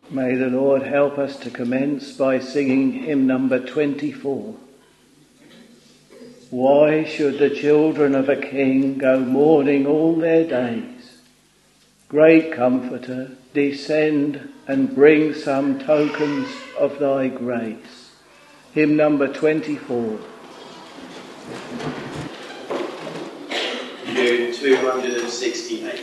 May the Lord help us to commence by singing hymn number 24. Why should the children of a king go mourning all their days? Great Comforter, descend and bring some tokens of thy grace. Hymn number 24. Tune 268.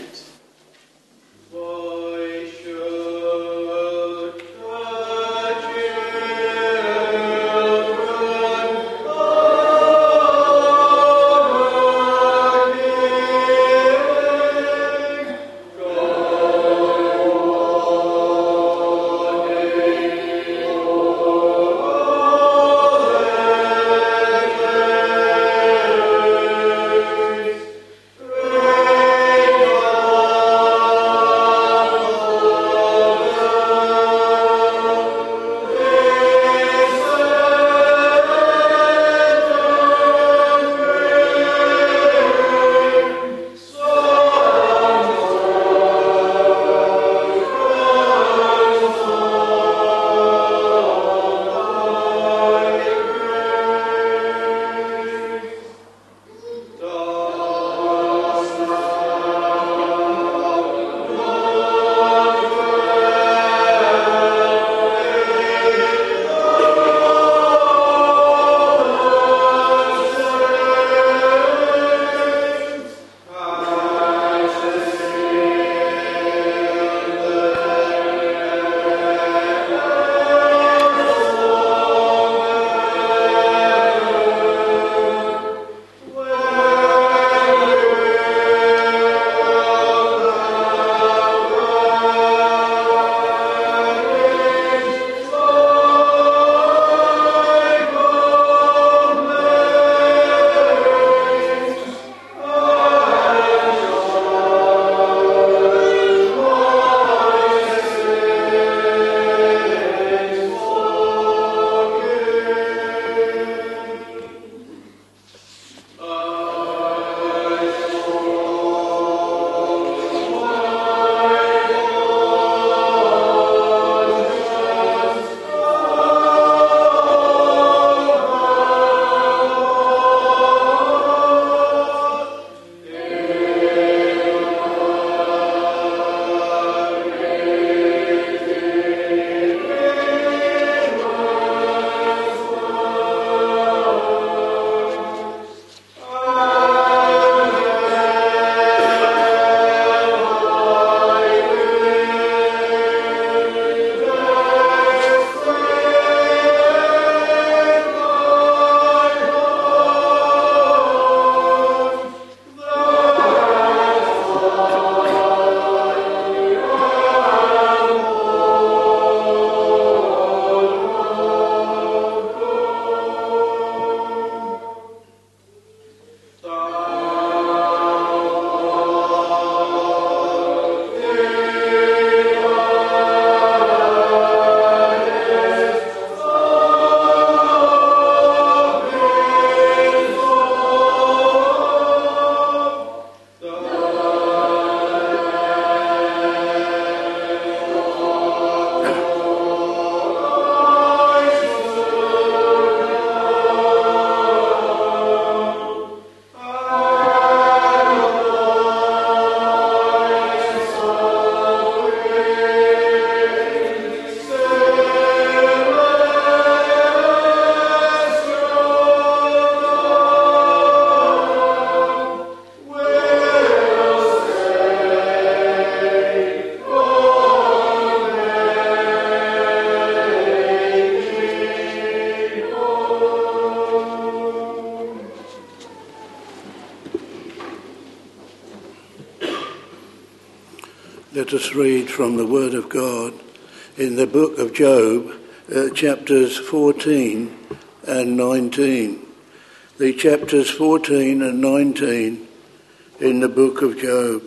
Let us read from the Word of God in the book of Job, chapters 14 and 19. The chapters 14 and 19 in the book of Job.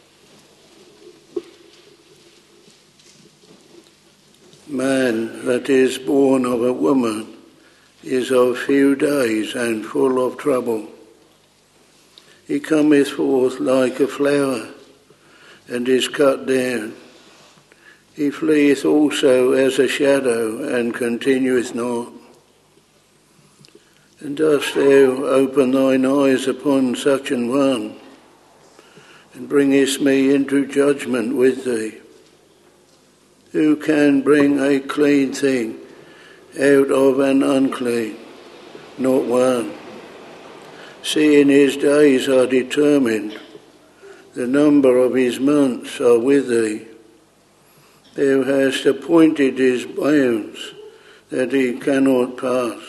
Man that is born of a woman is of few days and full of trouble. He cometh forth like a flower, and is cut down. He fleeth also as a shadow, and continueth not. And dost thou open thine eyes upon such an one, and bringest me into judgment with thee? Who can bring a clean thing out of an unclean? Not one. Seeing his days are determined, the number of his months are with thee. Thou hast appointed his bounds, that he cannot pass.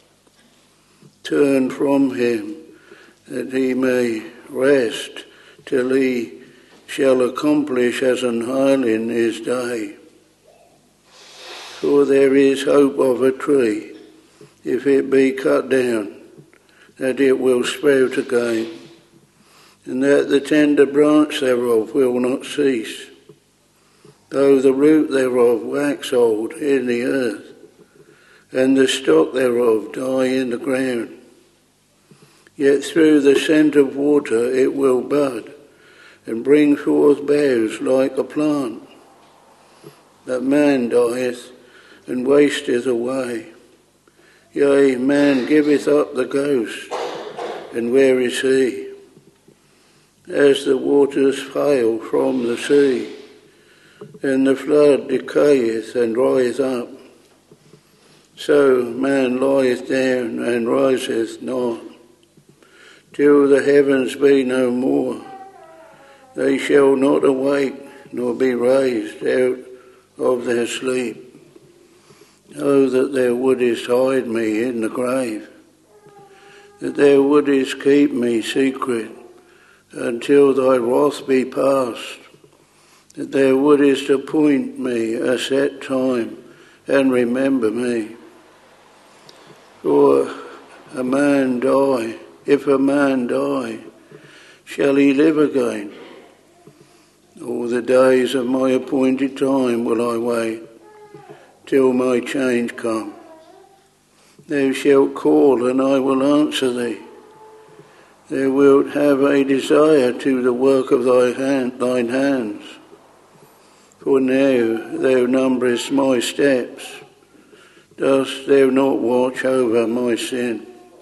Turn from him, that he may rest, till he shall accomplish as an hireling his day. For there is hope of a tree, if it be cut down, that it will sprout again, and that the tender branch thereof will not cease. Though the root thereof wax old in the earth, and the stock thereof die in the ground, yet through the scent of water it will bud, and bring forth boughs like a plant. But man dieth, and wasteth away. Yea, man giveth up the ghost, and where is he? As the waters fail from the sea, and the flood decayeth and dryeth up, so man lieth down and riseth not, till the heavens be no more. They shall not awake, nor be raised out of their sleep. Oh, that thou wouldest hide me in the grave, that thou wouldest keep me secret until thy wrath be past, that thou wouldest appoint me a set time and remember me. For a man die, if a man die, shall he live again? All the days of my appointed time will I wait, till my change come. Thou shalt call, and I will answer thee. Thou wilt have a desire to the work of thine hands. For now thou numberest my steps. Dost thou not watch over my sin?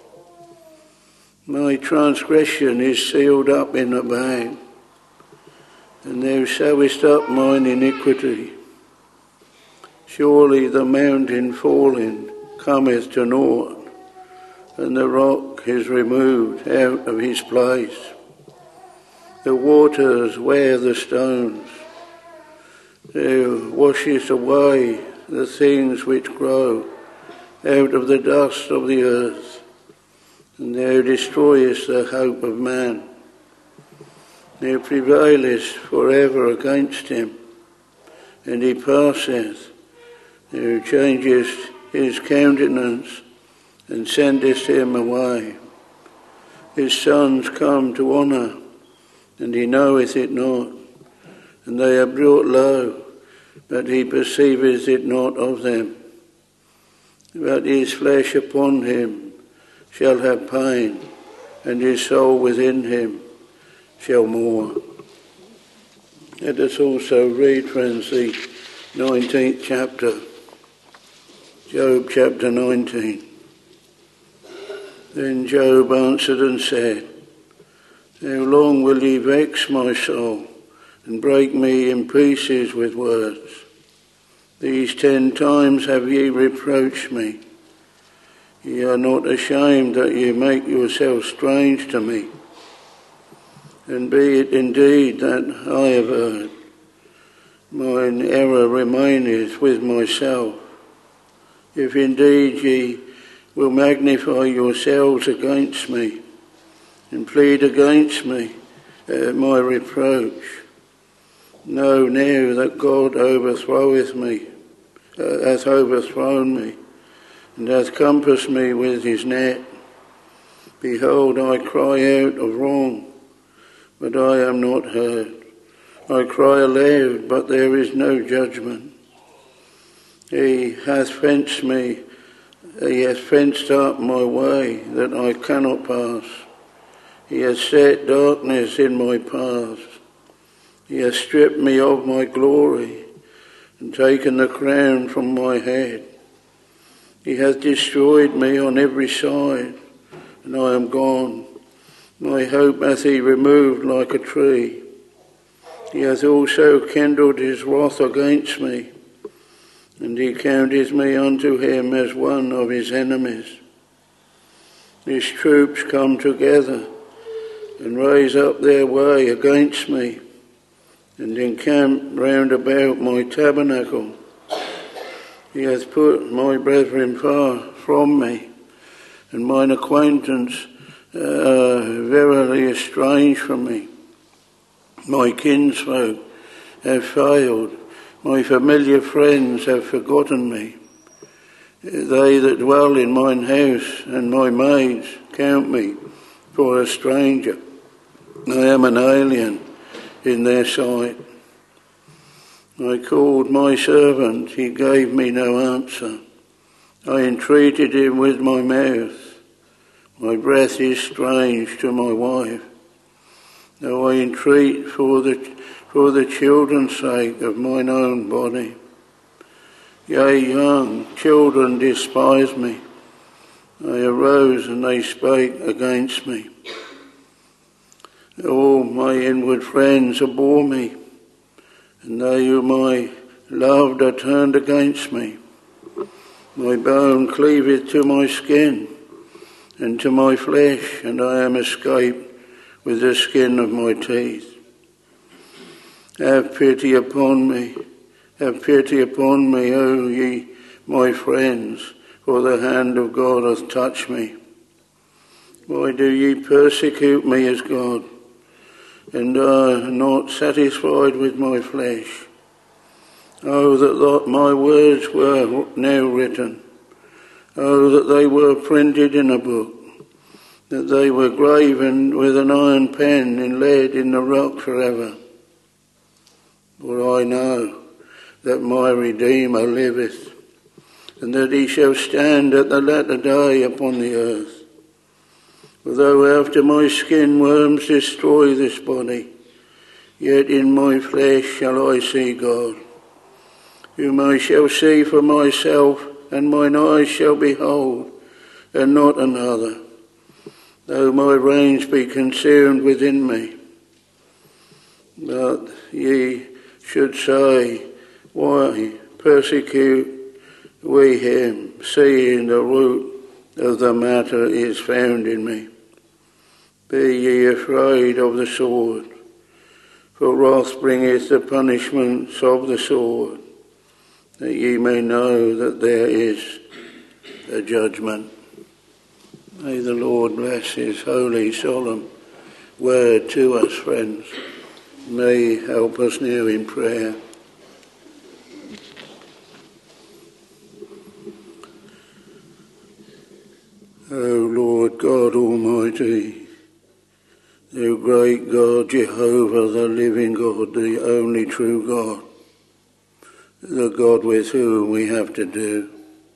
My transgression is sealed up in a bag, and thou sewest up mine iniquity. Surely the mountain falling cometh to naught, and the rock is removed out of his place. The waters wear the stones. Thou washest away the things which grow out of the dust of the earth, and thou destroyest the hope of man. Thou prevailest for ever against him, and he passeth. Thou changest his countenance, and sendest him away. His sons come to honour, and he knoweth it not, and they are brought low, but he perceiveth it not of them. But his flesh upon him shall have pain, and his soul within him shall mourn. Let us also read, friends, the 19th chapter, Job chapter 19. Then Job answered and said, How long will ye vex my soul, and break me in pieces with words? These 10 times have ye reproached me. Ye are not ashamed that ye make yourselves strange to me. And be it indeed that I have erred, mine error remaineth with myself. If indeed ye will magnify yourselves against me, and plead against me my reproach, know now that God overthroweth me, hath overthrown me, and hath compassed me with his net. Behold, I cry out of wrong, but I am not heard. I cry aloud, but there is no judgment. He hath fenced up my way that I cannot pass. He hath set darkness in my path. He hath stripped me of my glory, and taken the crown from my head. He hath destroyed me on every side, and I am gone. My hope hath he removed like a tree. He hath also kindled his wrath against me, and he counteth me unto him as one of his enemies. His troops come together and raise up their way against me, and encamp round about my tabernacle. He hath put my brethren far from me, and mine acquaintance verily estranged from me. My kinsfolk have failed, my familiar friends have forgotten me. They that dwell in mine house and my maids count me for a stranger. I am an alien in their sight. I called my servant, he gave me no answer. I entreated him with my mouth. My breath is strange to my wife. Though I entreat for the children's sake of mine own body. Yea, young children despise me. I arose and they spake against me. All my inward friends abhor me, and they whom I loved are turned against me. My bone cleaveth to my skin, and to my flesh, and I am escaped with the skin of my teeth. Have pity upon me, O ye my friends, for the hand of God hath touched me. Why do ye persecute me as God, and are not satisfied with my flesh? Oh, that my words were now written. Oh, that they were printed in a book, that they were graven with an iron pen and laid in the rock forever. For I know that my Redeemer liveth, and that he shall stand at the latter day upon the earth. For though after my skin worms destroy this body, yet in my flesh shall I see God, whom I shall see for myself, and mine eyes shall behold, and not another, though my reins be consumed within me. But ye should say, why persecute we him, seeing the root of the matter is found in me? Be ye afraid of the sword, for wrath bringeth the punishments of the sword, that ye may know that there is a judgment. May the Lord bless his holy, solemn word to us, friends. May he help us now in prayer. O Lord God Almighty, the great God, Jehovah, the living God, the only true God, the God with whom we have to do.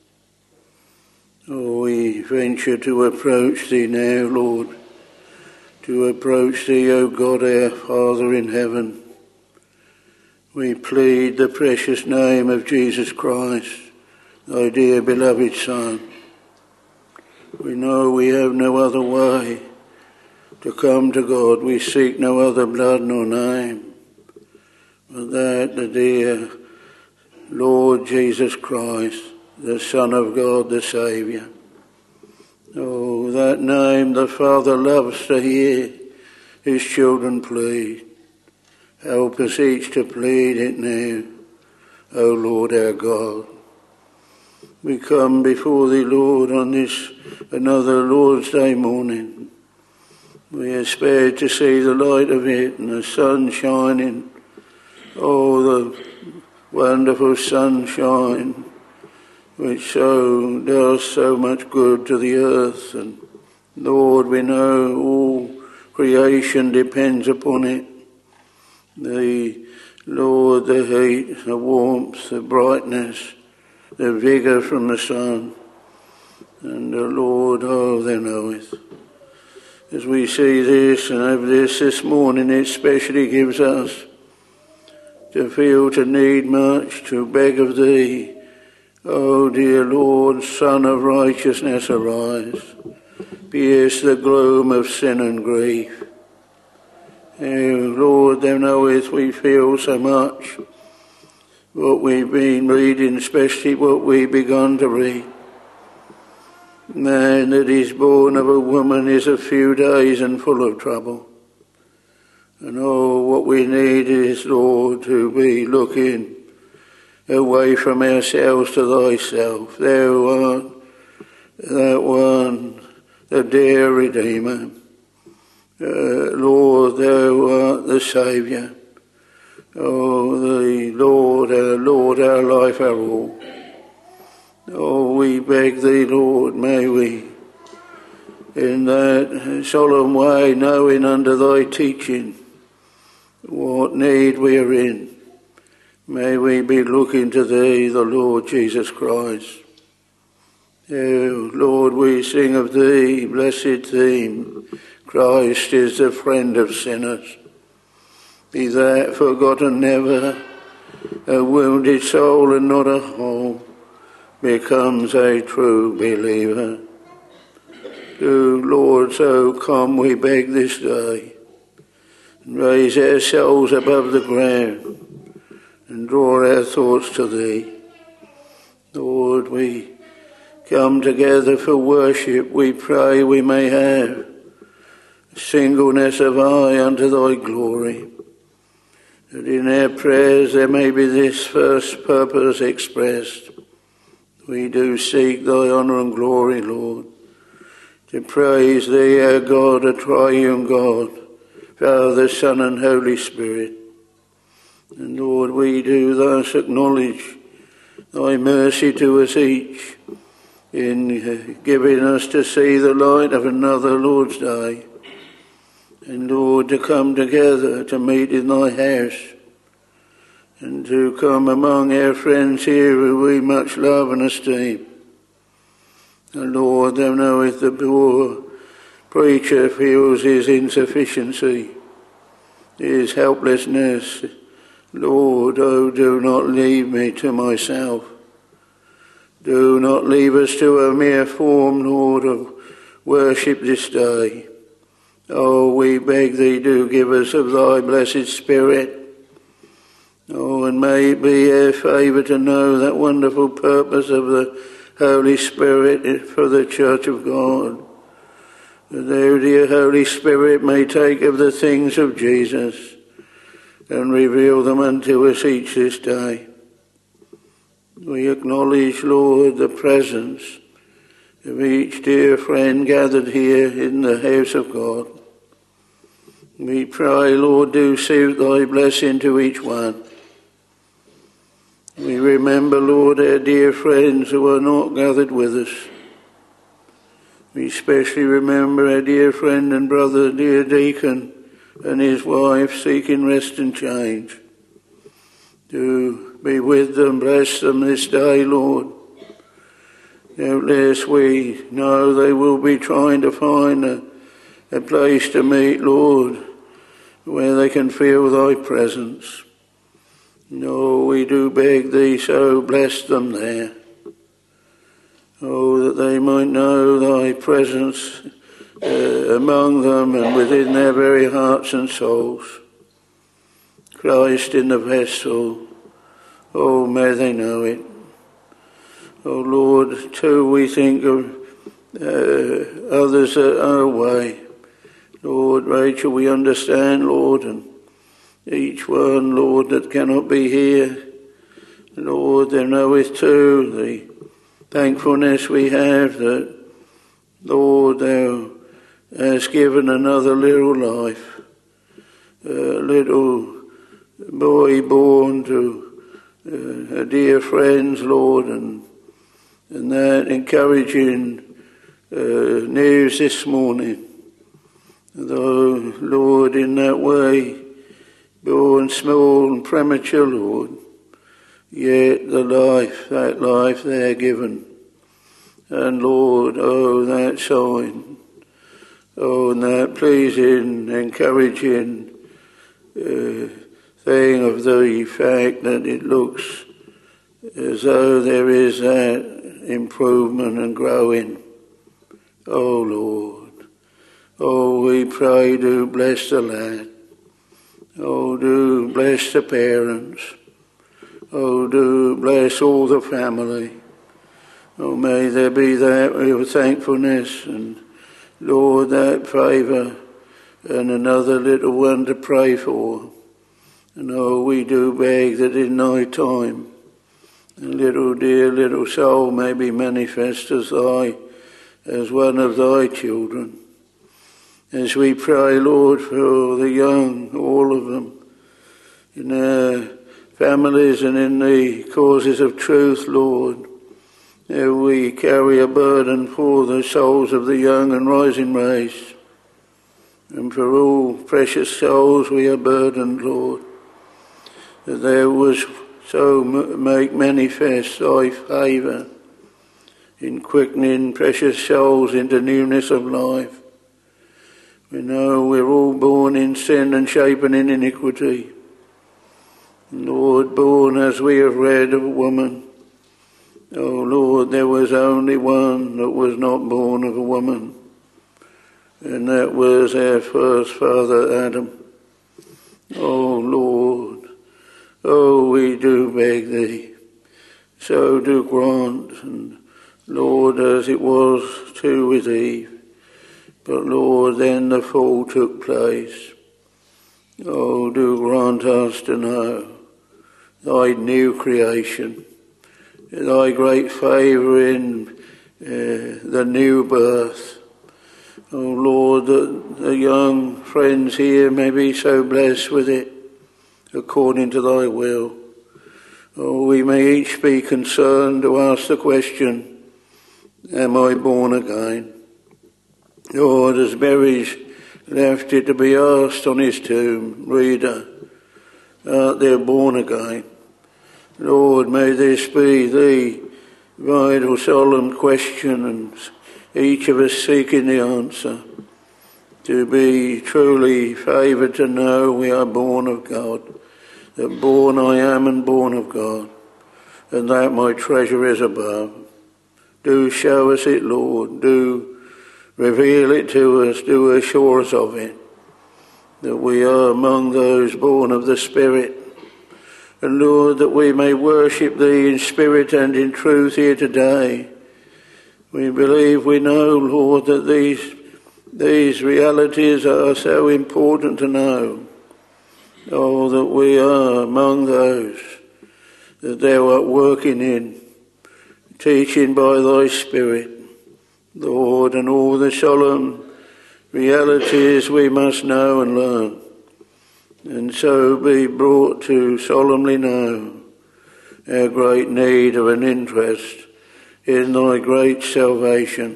Oh, we venture to approach thee now, Lord, to approach thee, O God, our Father in heaven. We plead the precious name of Jesus Christ, thy dear beloved Son. We know we have no other way to come to God. We seek no other blood nor name, but that the dear Lord Jesus Christ, the Son of God, the Saviour. Oh, that name the Father loves to hear his children plead. Help us each to plead it now, O Lord our God. We come before thee, Lord, on this another Lord's Day morning. We are spared to see the light of it and the sun shining. Oh, the wonderful sunshine, which so does so much good to the earth. And Lord, we know all creation depends upon it. The Lord, the heat, the warmth, the brightness, the vigour from the sun. And the Lord, oh, thou knowest. As we see this and have this morning, it especially gives us to feel to need much, to beg of thee. O dear Lord, Sun of righteousness, arise. Pierce the gloom of sin and grief. O Lord, thou knowest we feel so much. What we've been reading, especially what we've begun to read. Man that is born of a woman is a few days and full of trouble. And oh, what we need is, Lord, to be looking away from ourselves to thyself. Thou art that one, the dear Redeemer. Lord, thou art the Saviour. Oh, the Lord, our life, our all. Oh, we beg thee, Lord, may we, in that solemn way, knowing under thy teaching what need we are in, may we be looking to thee, the Lord Jesus Christ. Oh, Lord, we sing of thee, blessed theme, Christ is the friend of sinners. Be that forgotten never, a wounded soul and not a whole, becomes a true believer. Do, Lord, so come, we beg this day, and raise our souls above the ground, and draw our thoughts to thee. Lord, we come together for worship. We pray we may have singleness of eye unto thy glory, that in our prayers there may be this first purpose expressed. We do seek thy honour and glory, Lord, to praise thee, our God, a triune God, Father, Son and Holy Spirit. And Lord, we do thus acknowledge thy mercy to us each in giving us to see the light of another Lord's Day. And Lord, to come together to meet in thy house, and to come among our friends here who we much love and esteem. And Lord, thou knowest the poor preacher feels his insufficiency, his helplessness. Lord, oh, do not leave me to myself. Do not leave us to a mere form, Lord, of worship this day. Oh, we beg thee, do give us of thy blessed Spirit. Oh, and may it be our favour to know that wonderful purpose of the Holy Spirit for the Church of God. That thou, dear Holy Spirit, may take of the things of Jesus and reveal them unto us each this day. We acknowledge, Lord, the presence of each dear friend gathered here in the house of God. We pray, Lord, do suit thy blessing to each one. We remember, Lord, our dear friends who are not gathered with us. We especially remember our dear friend and brother, dear Deacon, and his wife seeking rest and change. Do be with them, bless them this day, Lord. Doubtless we know they will be trying to find a place to meet, Lord, where they can feel thy presence. No, we do beg thee, so bless them there. Oh, that they might know thy presence among them and within their very hearts and souls. Christ in the vessel, oh, may they know it. Oh, Lord, too, we think of others that are away. Lord, Rachel, we understand, Lord, and each one, Lord, that cannot be here. Lord, thou knowest too the thankfulness we have that, Lord, thou hast given another little life, a little boy born to dear friends, Lord, and that encouraging news this morning. Though, Lord, in that way, born small and premature, Lord, yet that life there given. And Lord, oh, that sign, oh, and that pleasing, encouraging thing of the fact that it looks as though there is that improvement and growing. Oh Lord, oh we pray, do bless the lad. Oh, do bless the parents. Oh, do bless all the family. Oh, may there be that real thankfulness and, Lord, that favour and another little one to pray for. And oh, we do beg that in thy time, a little dear little soul may be manifest as one of thy children. As we pray, Lord, for the young, all of them, in their families and in the causes of truth, Lord, we carry a burden for the souls of the young and rising race. And for all precious souls we are burdened, Lord, that there was so make manifest thy favour in quickening precious souls into newness of life. We know we're all born in sin and shapen in iniquity. Lord, born as we have read of a woman. Oh Lord, there was only one that was not born of a woman, and that was our first father Adam. Oh Lord, oh we do beg thee, so do grant, and Lord, as it was too with Eve. But Lord, then the fall took place. Oh, do grant us to know thy new creation, thy great favour in the new birth. Oh Lord, that the young friends here may be so blessed with it, according to thy will. Oh, we may each be concerned to ask the question, am I born again? Lord, as Berry's left it to be asked on his tomb, reader, art thou born again? Lord, may this be the vital, solemn question, and each of us seeking the answer, to be truly favoured to know we are born of God, that born I am and born of God, and that my treasure is above. Do show us it, Lord, do reveal it to us, do assure us of it, that we are among those born of the Spirit. And Lord, that we may worship thee in spirit and in truth here today. We believe, we know, Lord, that these realities are so important to know. Oh, that we are among those that thou art working in, teaching by thy Spirit, Lord, and all the solemn realities we must know and learn, and so be brought to solemnly know our great need of an interest in thy great salvation.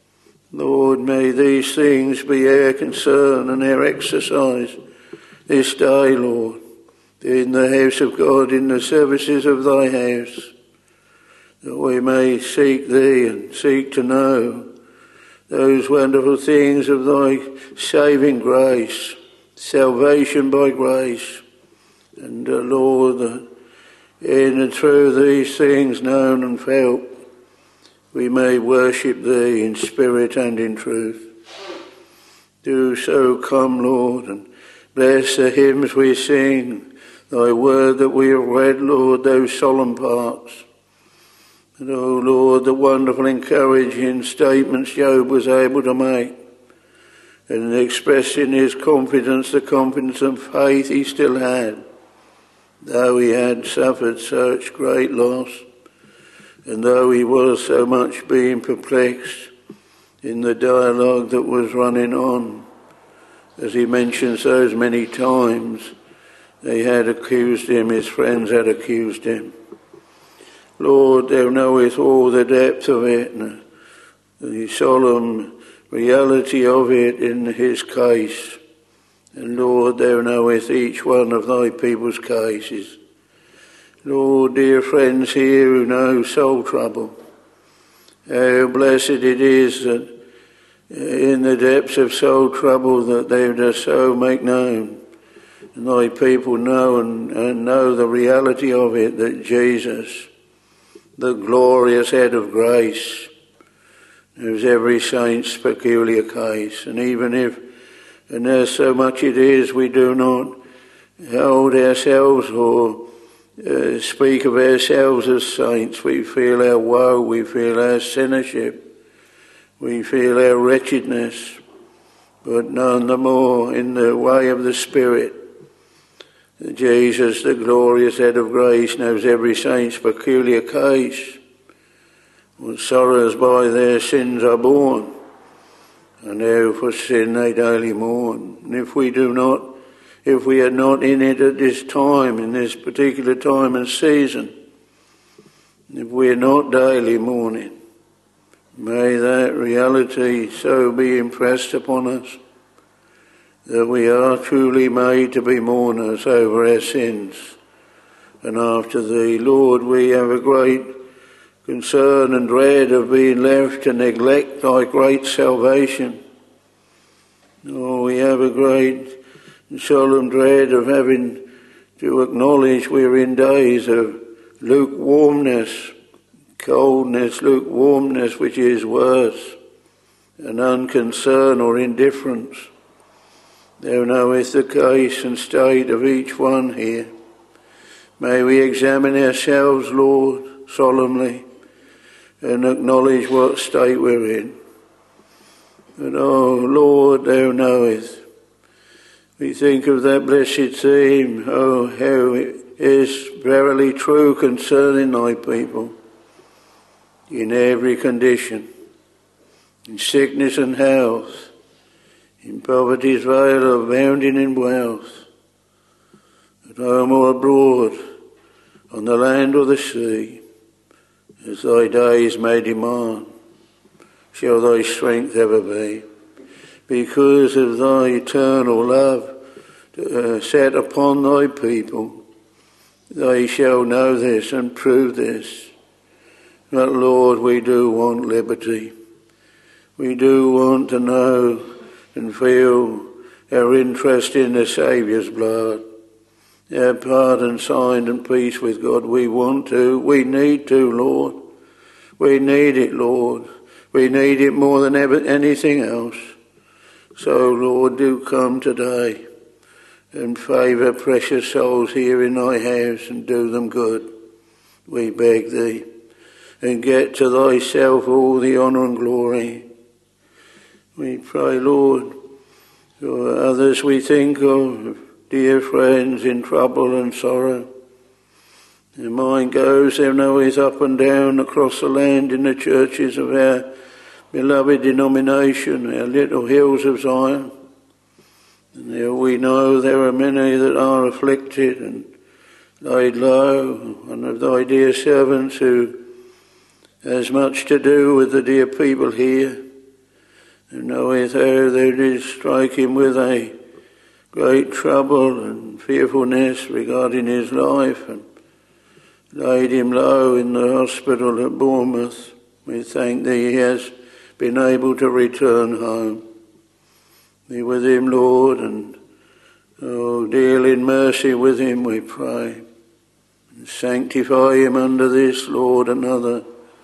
Lord, may these things be our concern and our exercise this day, Lord, in the house of God, in the services of thy house, that we may seek thee and seek to know those wonderful things of thy saving grace, salvation by grace. And Lord, that in and through these things known and felt, we may worship thee in spirit and in truth. Do so come, Lord, and bless the hymns we sing, thy word that we have read, Lord, those solemn parts. And, oh Lord, the wonderful encouraging statements Job was able to make, and expressing his confidence, the confidence and faith he still had, though he had suffered such great loss, and though he was so much being perplexed in the dialogue that was running on, as he mentions those many times, they had accused him, his friends had accused him. Lord, thou knowest all the depth of it, and the solemn reality of it in his case. And Lord, thou knowest each one of thy people's cases. Lord, dear friends here who know soul trouble, how blessed it is that in the depths of soul trouble that thou dost so make known and thy people know and know the reality of it, that Jesus, the glorious head of grace, knows every saint's peculiar case. And even if, and there's so much it is, we do not hold ourselves or speak of ourselves as saints, we feel our woe, we feel our sinnership, we feel our wretchedness, but none the more in the way of the Spirit. Jesus, the glorious head of grace, knows every saint's peculiar case. What sorrows by their sins are borne, and how for sin they daily mourn. And if we are not in it at this time, in this particular time and season, if we are not daily mourning, may that reality so be impressed upon us that we are truly made to be mourners over our sins. And after Thee, Lord, we have a great concern and dread of being left to neglect Thy great salvation. Oh, we have a great and solemn dread of having to acknowledge we're in days of lukewarmness, coldness, lukewarmness, which is worse, and unconcern or indifference. Thou knowest the case and state of each one here. May we examine ourselves, Lord, solemnly, and acknowledge what state we're in. But, oh, Lord, Thou knowest. We think of that blessed theme, oh, how it is verily true concerning Thy people, in every condition, in sickness and health, in poverty's veil abounding in wealth, at home or abroad, on the land or the sea, as Thy days may demand, shall Thy strength ever be. Because of Thy eternal love set upon Thy people, they shall know this and prove this. But Lord, we do want liberty. We do want to know and feel our interest in the Saviour's blood, our pardon signed and peace with God. We want to, we need to, Lord. We need it, Lord. We need it more than ever anything else. So, Lord, do come today and favour precious souls here in Thy house and do them good, we beg Thee, and get to Thyself all the honour and glory. We pray, Lord, for others we think of, dear friends in trouble and sorrow. Their mind goes, Thou knowest, up and down across the land in the churches of our beloved denomination, our little hills of Zion. And there we know there are many that are afflicted and laid low. One of Thy dear servants who has much to do with the dear people here, who knoweth how they did strike him with a great trouble and fearfulness regarding his life, and laid him low in the hospital at Bournemouth. We thank Thee he has been able to return home. Be with him, Lord, and deal in mercy with him, we pray. And sanctify him under this, Lord, another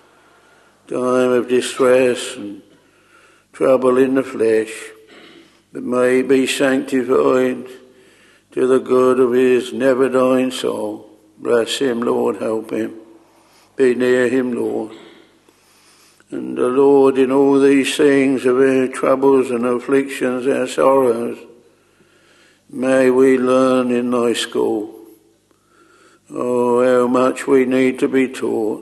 time of distress and trouble in the flesh, but may he be sanctified to the good of his never-dying soul. Bless him, Lord, help him. Be near him, Lord. And the Lord, in all these things of our troubles and afflictions, our sorrows, may we learn in Thy school. Oh, how much we need to be taught.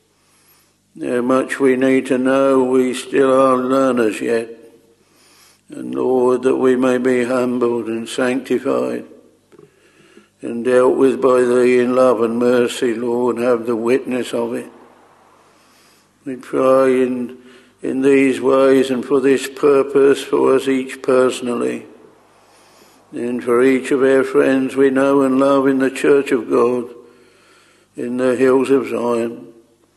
How much we need to know we still are learners yet. And Lord, that we may be humbled and sanctified and dealt with by Thee in love and mercy, Lord, have the witness of it. We pray in these ways and for this purpose for us each personally, and for each of our friends we know and love in the Church of God, in the hills of Zion.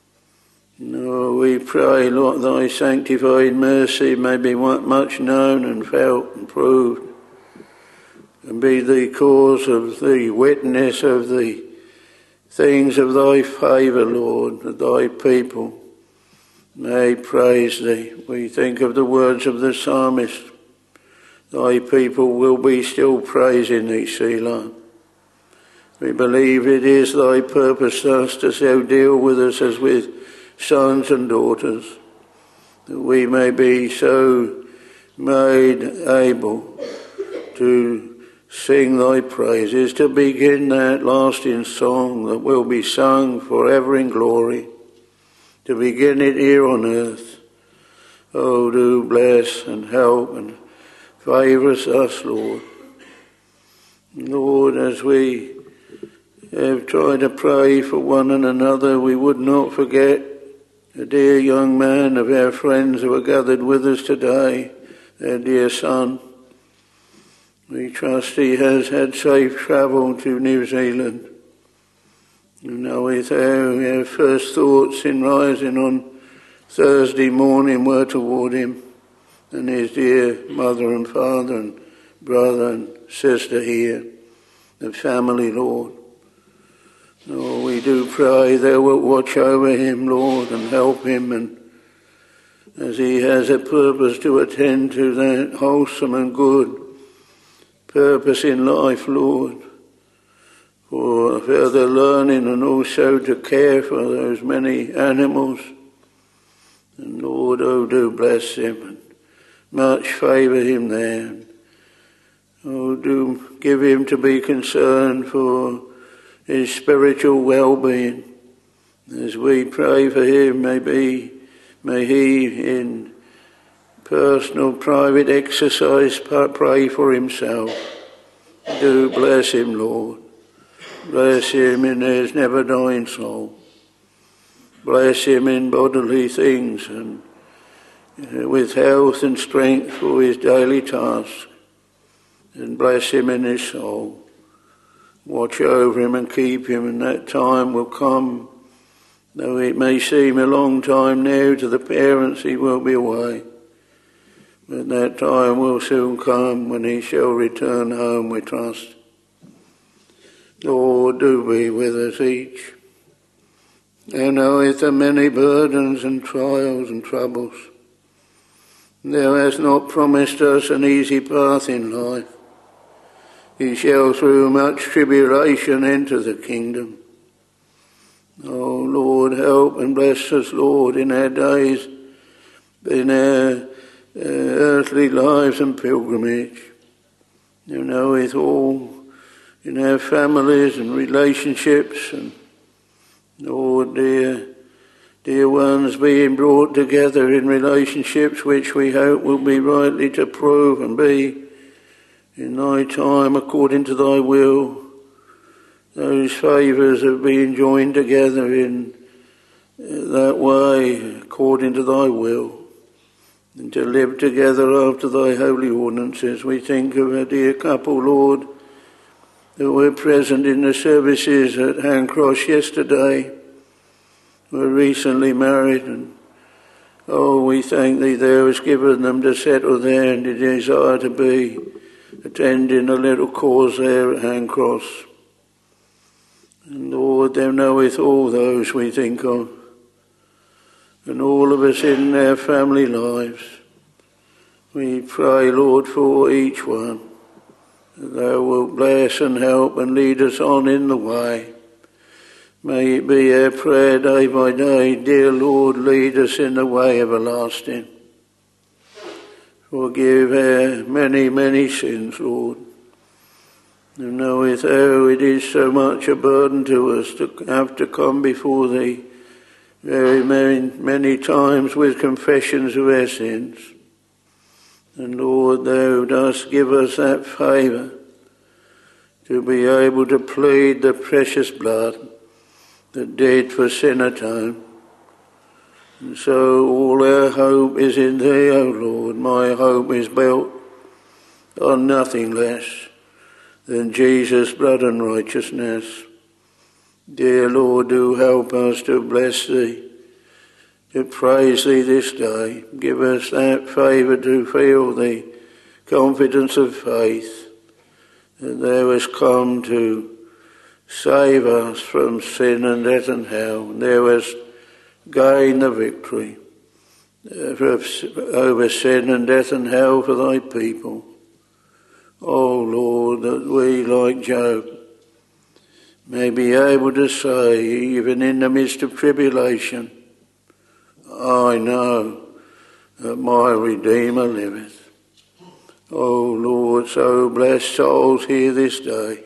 No, we pray, Lord, Thy sanctified mercy may be much known and felt and proved and be the cause of the witness of the things of thy favour, Lord, of thy people. May praise thee. We think of the words of the psalmist. Thy people will be still praising thee, Selah. We believe it is thy purpose thus to so deal with us as with sons and daughters, that we may be so made able to sing thy praises, to begin that lasting song that will be sung forever in glory, to begin it here on earth. Oh, do bless and help and favour us, Lord. Lord, as we have tried to pray for one and another, we would not forget a dear young man of our friends who are gathered with us today, their dear son. We trust he has had safe travel to New Zealand. You know, with our first thoughts in rising on Thursday morning were toward him and his dear mother and father and brother and sister here, the family, Lord. Oh, we do pray thou wilt watch over him, Lord, and help him, and as he has a purpose to attend to that wholesome and good purpose in life, Lord, for further learning and also to care for those many animals. And Lord, oh, do bless him and much favour him there. Oh, do give him to be concerned for his spiritual well-being. As we pray for him, may he in personal, private exercise pray for himself. Do bless him, Lord. Bless him in his never-dying soul. Bless him in bodily things and with health and strength for his daily tasks. And bless him in his soul. Watch over him and keep him, and that time will come, though it may seem a long time now to the parents he will be away. But that time will soon come when he shall return home, we trust. Lord, do be with us each. Thou knowest the many burdens and trials and troubles. Thou hast not promised us an easy path in life. He shall through much tribulation enter the kingdom. Oh, Lord, help and bless us, Lord, in our days, in our earthly lives and pilgrimage. You know it all in our families and relationships, and Lord, dear ones being brought together in relationships which we hope will be rightly to prove and be in thy time according to thy will. Those favours of being joined together in that way according to thy will, and to live together after thy holy ordinances. We think of a dear couple, Lord, who were present in the services at Handcross yesterday, who were recently married, and oh, we thank thee thou hast given them to settle there and the desire to be attending a little cause there at Handcross. And Lord, thou knowest all those we think of, and all of us in their family lives. We pray, Lord, for each one, that thou wilt bless and help and lead us on in the way. May it be our prayer day by day, dear Lord, lead us in the way everlasting. Forgive our many, many sins, Lord. You knowest how it is so much a burden to us to have to come before thee very many times with confessions of our sins. And Lord, thou dost give us that favour to be able to plead the precious blood that did for sin atone. And so all our hope is in thee, O Lord. My hope is built on nothing less than Jesus' blood and righteousness. Dear Lord, do help us to bless thee, to praise thee this day. Give us that favour to feel the confidence of faith, that thou hast come to save us from sin and death and hell. Thou hast gained the victory over sin and death and hell for thy people. O Lord, that we, like Job, may be able to say, even in the midst of tribulation, I know that my Redeemer liveth. O Lord, so bless souls here this day.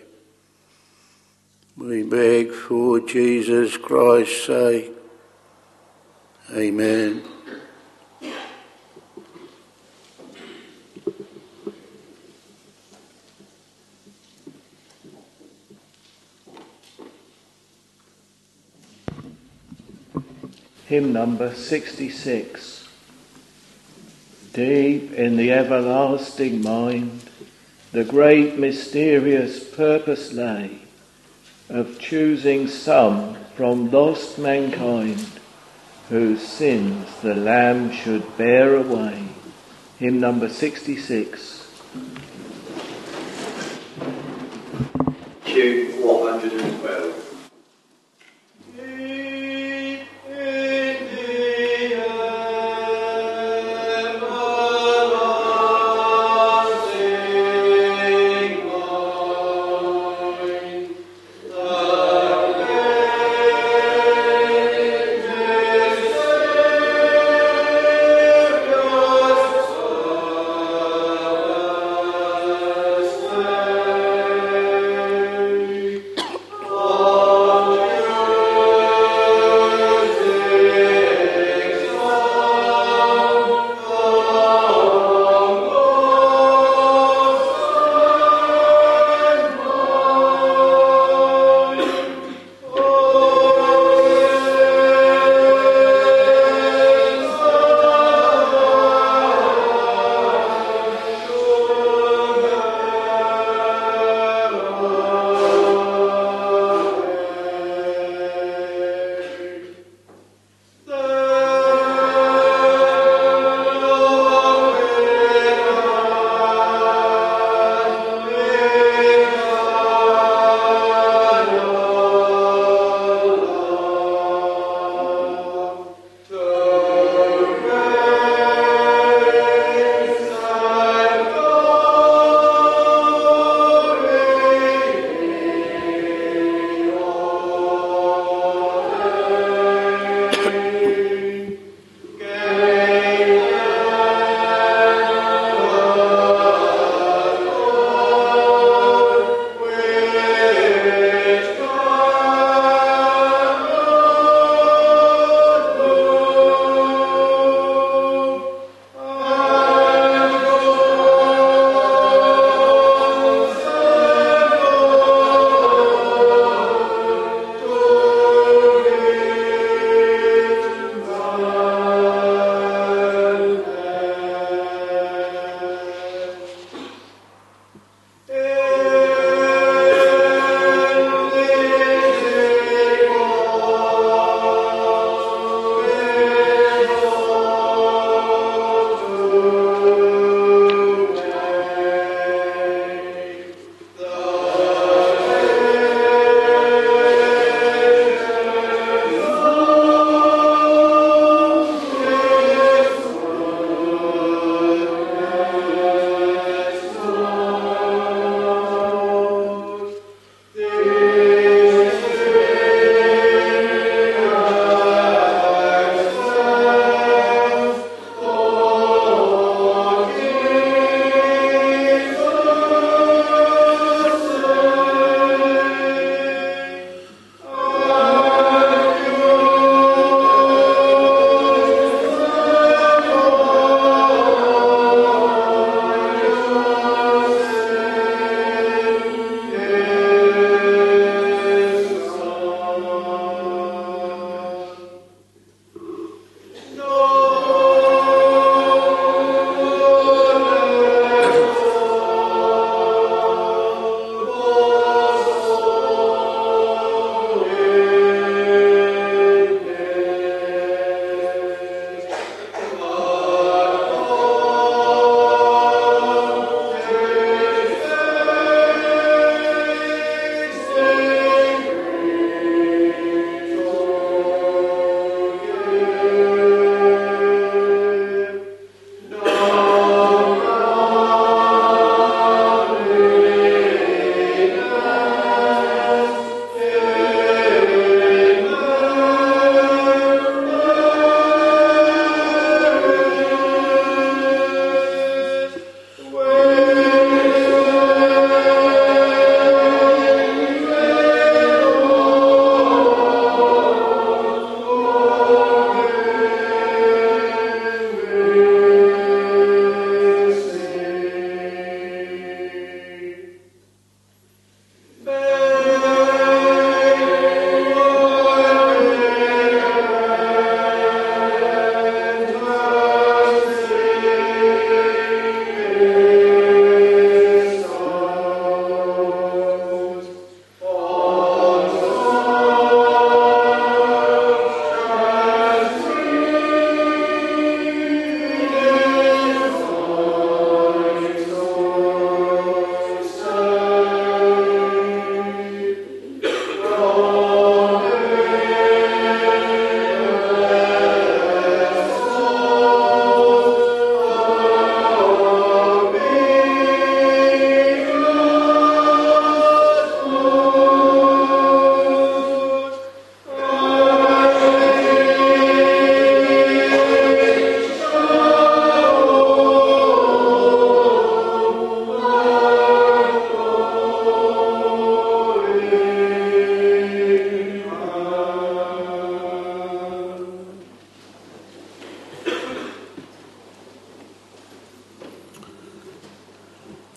We beg for Jesus Christ's sake. Amen. Hymn number 66. Deep in the everlasting mind, the great mysterious purpose lay of choosing some from lost mankind, whose sins the Lamb should bear away. Hymn number 66. Tune 112.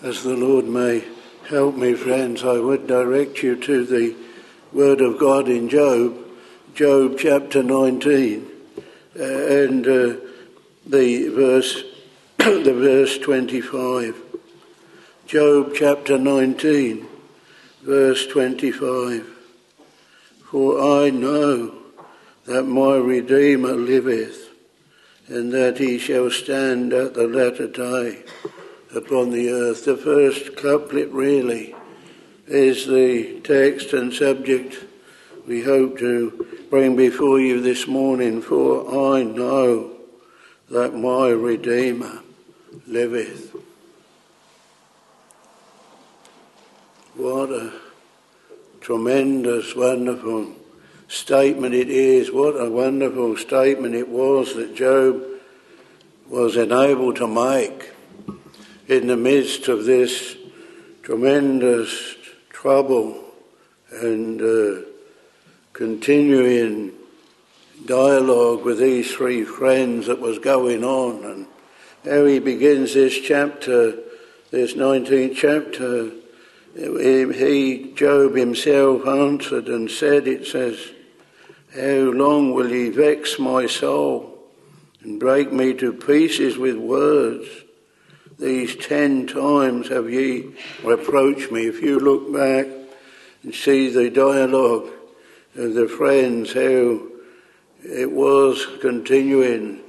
As the Lord may help me, friends, I would direct you to the Word of God in Job chapter 19, and the verse 25. Job chapter 19, verse 25. For I know that my Redeemer liveth, and that he shall stand at the latter day upon the earth. The first couplet really is the text and subject we hope to bring before you this morning. For I know that my Redeemer liveth. What a tremendous, wonderful statement it is. What a wonderful statement it was that Job was enabled to make in the midst of this tremendous trouble and continuing dialogue with these three friends that was going on. And how he begins this chapter, this 19th chapter, Job himself answered and said, it says, how long will ye vex my soul and break me to pieces with words? These 10 times have ye reproached me. If you look back and see the dialogue of the friends, how it was continuing.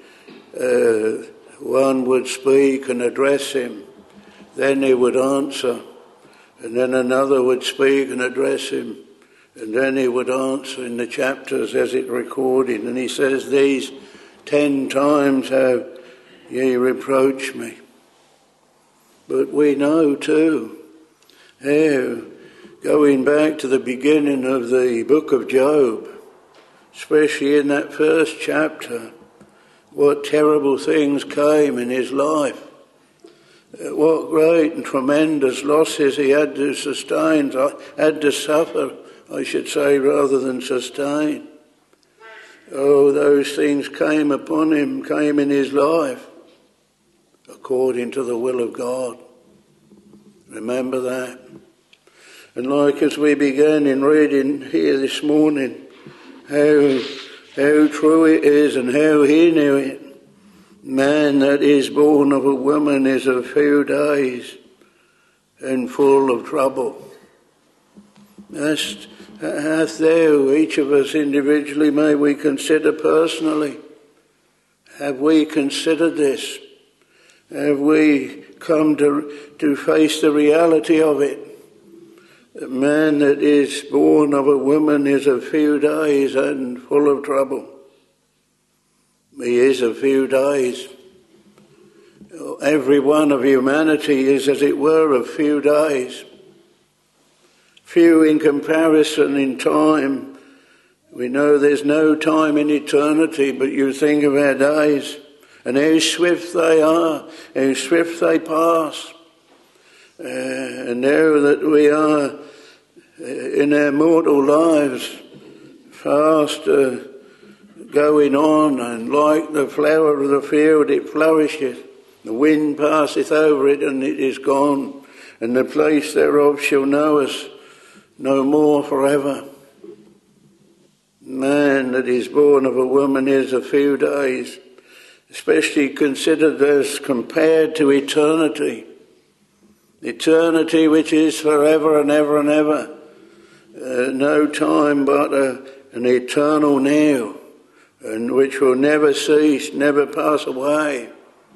One would speak and address him, then he would answer, and then another would speak and address him, and then he would answer in the chapters as it recorded. And he says, these 10 times have ye reproached me. But we know too how, going back to the beginning of the book of Job, especially in that first chapter, what terrible things came in his life. What great and tremendous losses he had to sustain, had to suffer, I should say, rather than sustain. Oh, those things came upon him, came in his life, according to the will of God. Remember that. And like as we began in reading here this morning, how true it is and how he knew it. Man that is born of a woman is a few days and full of trouble. Hath thou, each of us individually, may we consider personally, have we considered this? Have we come to face the reality of it? A man that is born of a woman is a few days and full of trouble. He is a few days. Every one of humanity is, as it were, a few days. Few in comparison in time. We know there's no time in eternity, but you think of our days and how swift they are, how swift they pass. And now that we are in our mortal lives fast going on, and like the flower of the field it flourisheth, the wind passeth over it and it is gone, and the place thereof shall know us no more forever. Man that is born of a woman is a few days, especially considered as compared to eternity. Eternity which is forever and ever and ever. No time but an eternal now, and which will never cease, never pass away.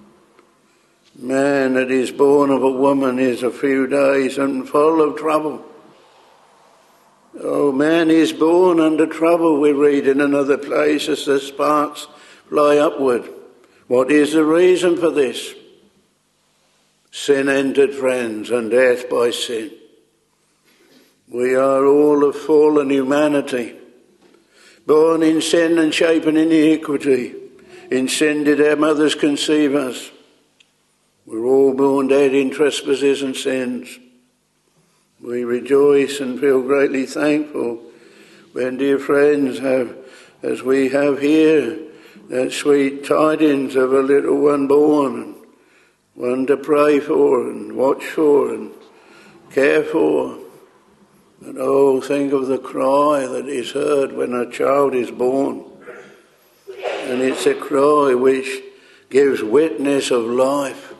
Man that is born of a woman is a few days and full of trouble. Oh, man is born under trouble, we read in another place, as the sparks fly upward. What is the reason for this? Sin entered, friends, and death by sin. We are all of fallen humanity, born in sin and shapen in iniquity. In sin did our mothers conceive us. We're all born dead in trespasses and sins. We rejoice and feel greatly thankful when, dear friends, as we have here, that sweet tidings of a little one born. one to pray for and watch for and care for. And oh, think of the cry that is heard when a child is born. And it's a cry which gives witness of life.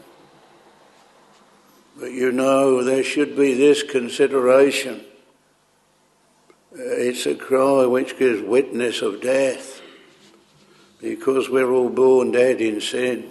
But you know, there should be this consideration. It's a cry which gives witness of death, because we're all born dead in sin.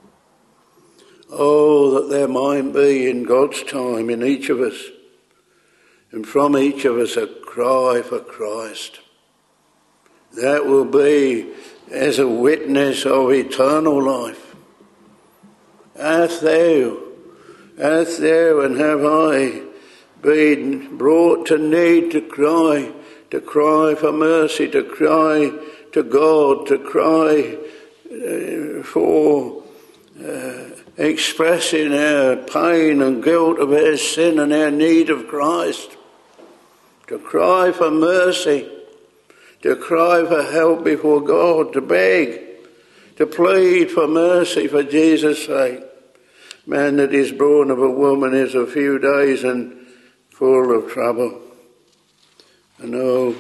Oh, that there might be in God's time in each of us, and from each of us, a cry for Christ. That will be as a witness of eternal life. Hast thou and have I been brought to need to cry for mercy, to cry to God, to cry for expressing our pain and guilt of our sin and our need of Christ, to cry for mercy, to cry for help before God, to beg, to plead for mercy for Jesus' sake. Man that is born of a woman is a few days and full of trouble. And oh,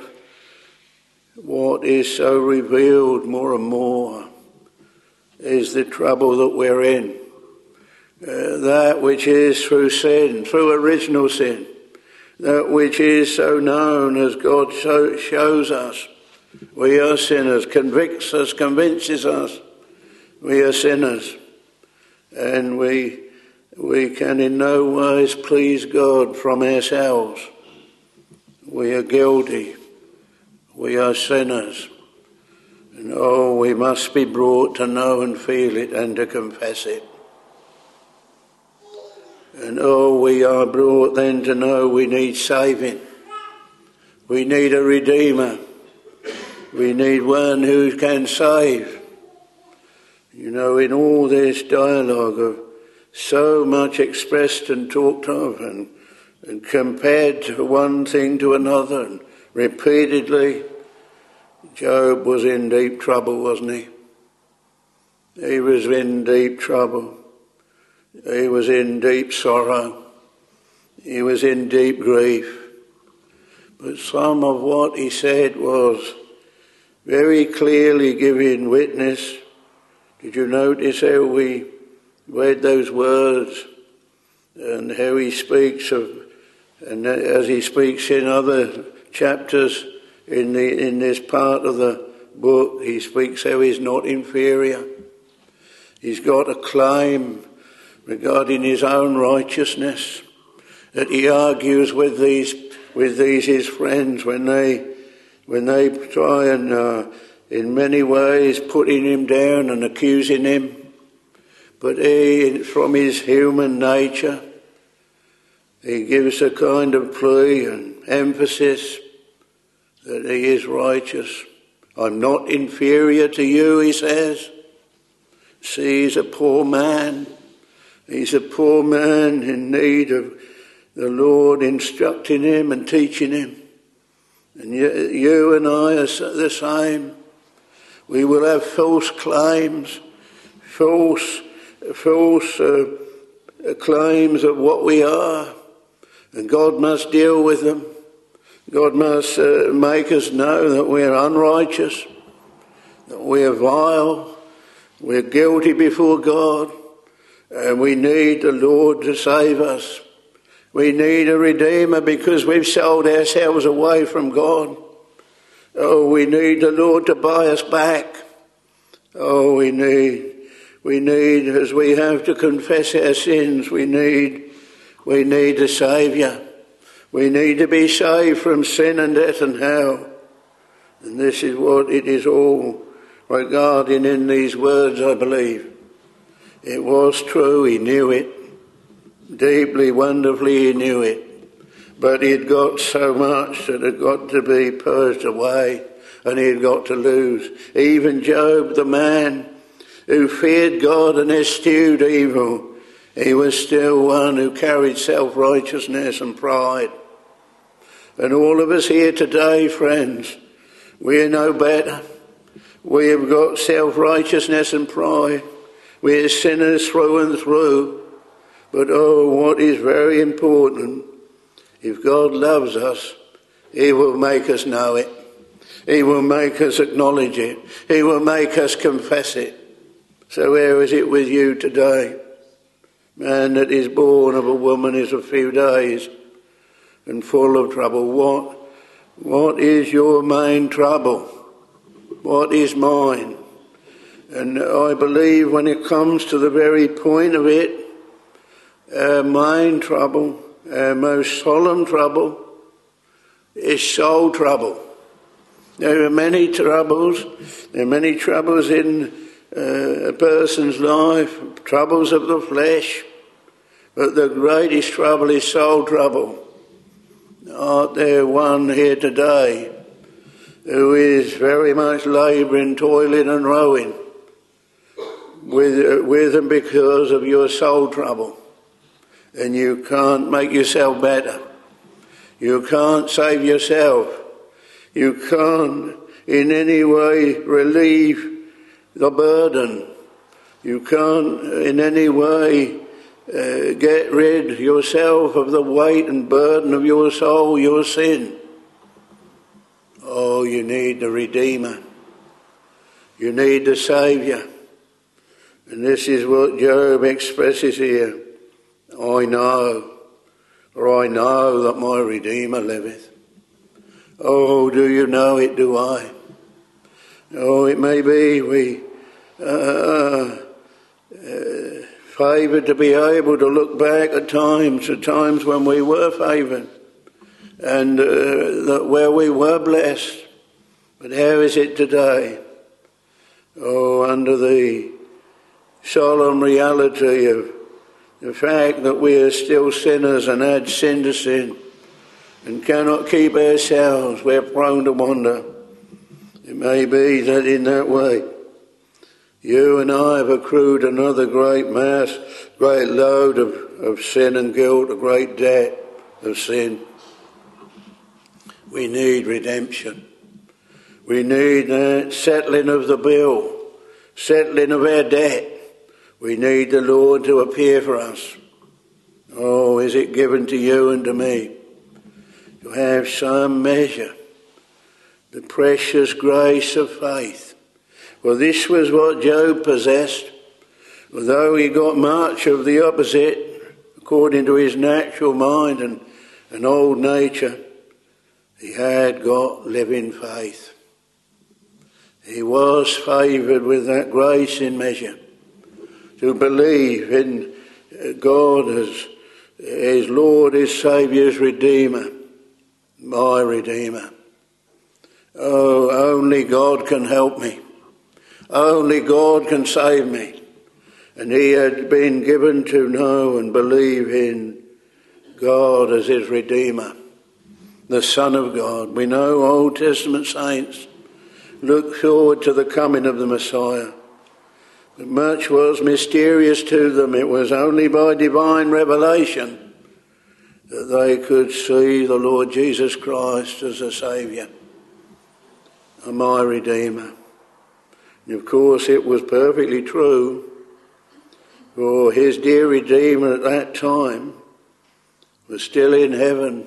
what is so revealed more and more is the trouble that we're in. That which is through sin, through original sin, that which is so known as God shows us. We are sinners, convicts us, convinces us we are sinners. And we can in no wise please God from ourselves. We are guilty. We are sinners. And oh, we must be brought to know and feel it and to confess it. And oh, we are brought then to know we need saving. We need a Redeemer. We need one who can save. You know, in all this dialogue of so much expressed and talked of and compared to one thing to another and repeatedly, Job was in deep trouble, wasn't he? He was in deep trouble. He was in deep sorrow. He was in deep grief. But some of what he said was very clearly giving witness. Did you notice how we read those words and how he speaks of, and as he speaks in other chapters in this part of the book, he speaks how he's not inferior. He's got a claim regarding his own righteousness that he argues with these his friends when they try and in many ways putting him down and accusing him. But he, from his human nature, he gives a kind of plea and emphasis that he is righteous. I'm not inferior to you, he says. See, he's a poor man. He's a poor man in need of the Lord instructing him and teaching him. And you and I are the same. We will have false claims, false claims of what we are. And God must deal with them. God must make us know that we're unrighteous, that we're vile, we're guilty before God, and we need the Lord to save us. We need a Redeemer because we've sold ourselves away from God. Oh, we need the Lord to buy us back. Oh, we need, as we have to confess our sins, we need a Saviour. We need to be saved from sin and death and hell. And this is what it is all regarding in these words, I believe. It was true, he knew it. Deeply, wonderfully, he knew it. But he'd got so much that had got to be purged away, and he'd got to lose. Even Job, the man who feared God and eschewed evil, he was still one who carried self-righteousness and pride. And all of us here today, friends, we know better. We have got self-righteousness and pride. We're sinners through and through. But oh, what is very important, if God loves us, he will make us know it. He will make us acknowledge it. He will make us confess it. So where is it with you today? Man that is born of a woman is a few days and full of trouble. What is your main trouble? What is mine? And I believe when it comes to the very point of it, our main trouble, our most solemn trouble, is soul trouble. There are many troubles. There are many troubles in a person's life, troubles of the flesh, but the greatest trouble is soul trouble. Art there one here today who is very much labouring, toiling and rowing with and because of your soul trouble? And you can't make yourself better. You can't save yourself. You can't in any way relieve the burden. You can't in any way get rid yourself of the weight and burden of your soul, your sin. Oh, you need the Redeemer. You need the Saviour. And this is what Job expresses here. I know that my Redeemer liveth. Oh, do you know it? Do I? Oh, it may be we favoured to be able to look back at times when we were favoured and where we were blessed. But how is it today? Oh, under the solemn reality of the fact that we are still sinners and add sin to sin and cannot keep ourselves, we're prone to wander. It may be that in that way you and I have accrued another great load of sin and guilt, a great debt of sin. We need redemption. We need that settling of the bill, settling of our debt. We need the Lord to appear for us. Oh, is it given to you and to me to have some measure, the precious grace of faith? Well, this was what Job possessed. Although he got much of the opposite, according to his natural mind and old nature, he had got living faith. He was favoured with that grace in measure to believe in God as his Lord, his Saviour, his Redeemer, my Redeemer. Oh, only God can help me. Only God can save me. And he had been given to know and believe in God as his Redeemer, the Son of God. We know Old Testament saints look forward to the coming of the Messiah. But much was mysterious to them. It was only by divine revelation that they could see the Lord Jesus Christ as a Saviour, and my Redeemer. And of course it was perfectly true, for his dear Redeemer at that time was still in heaven.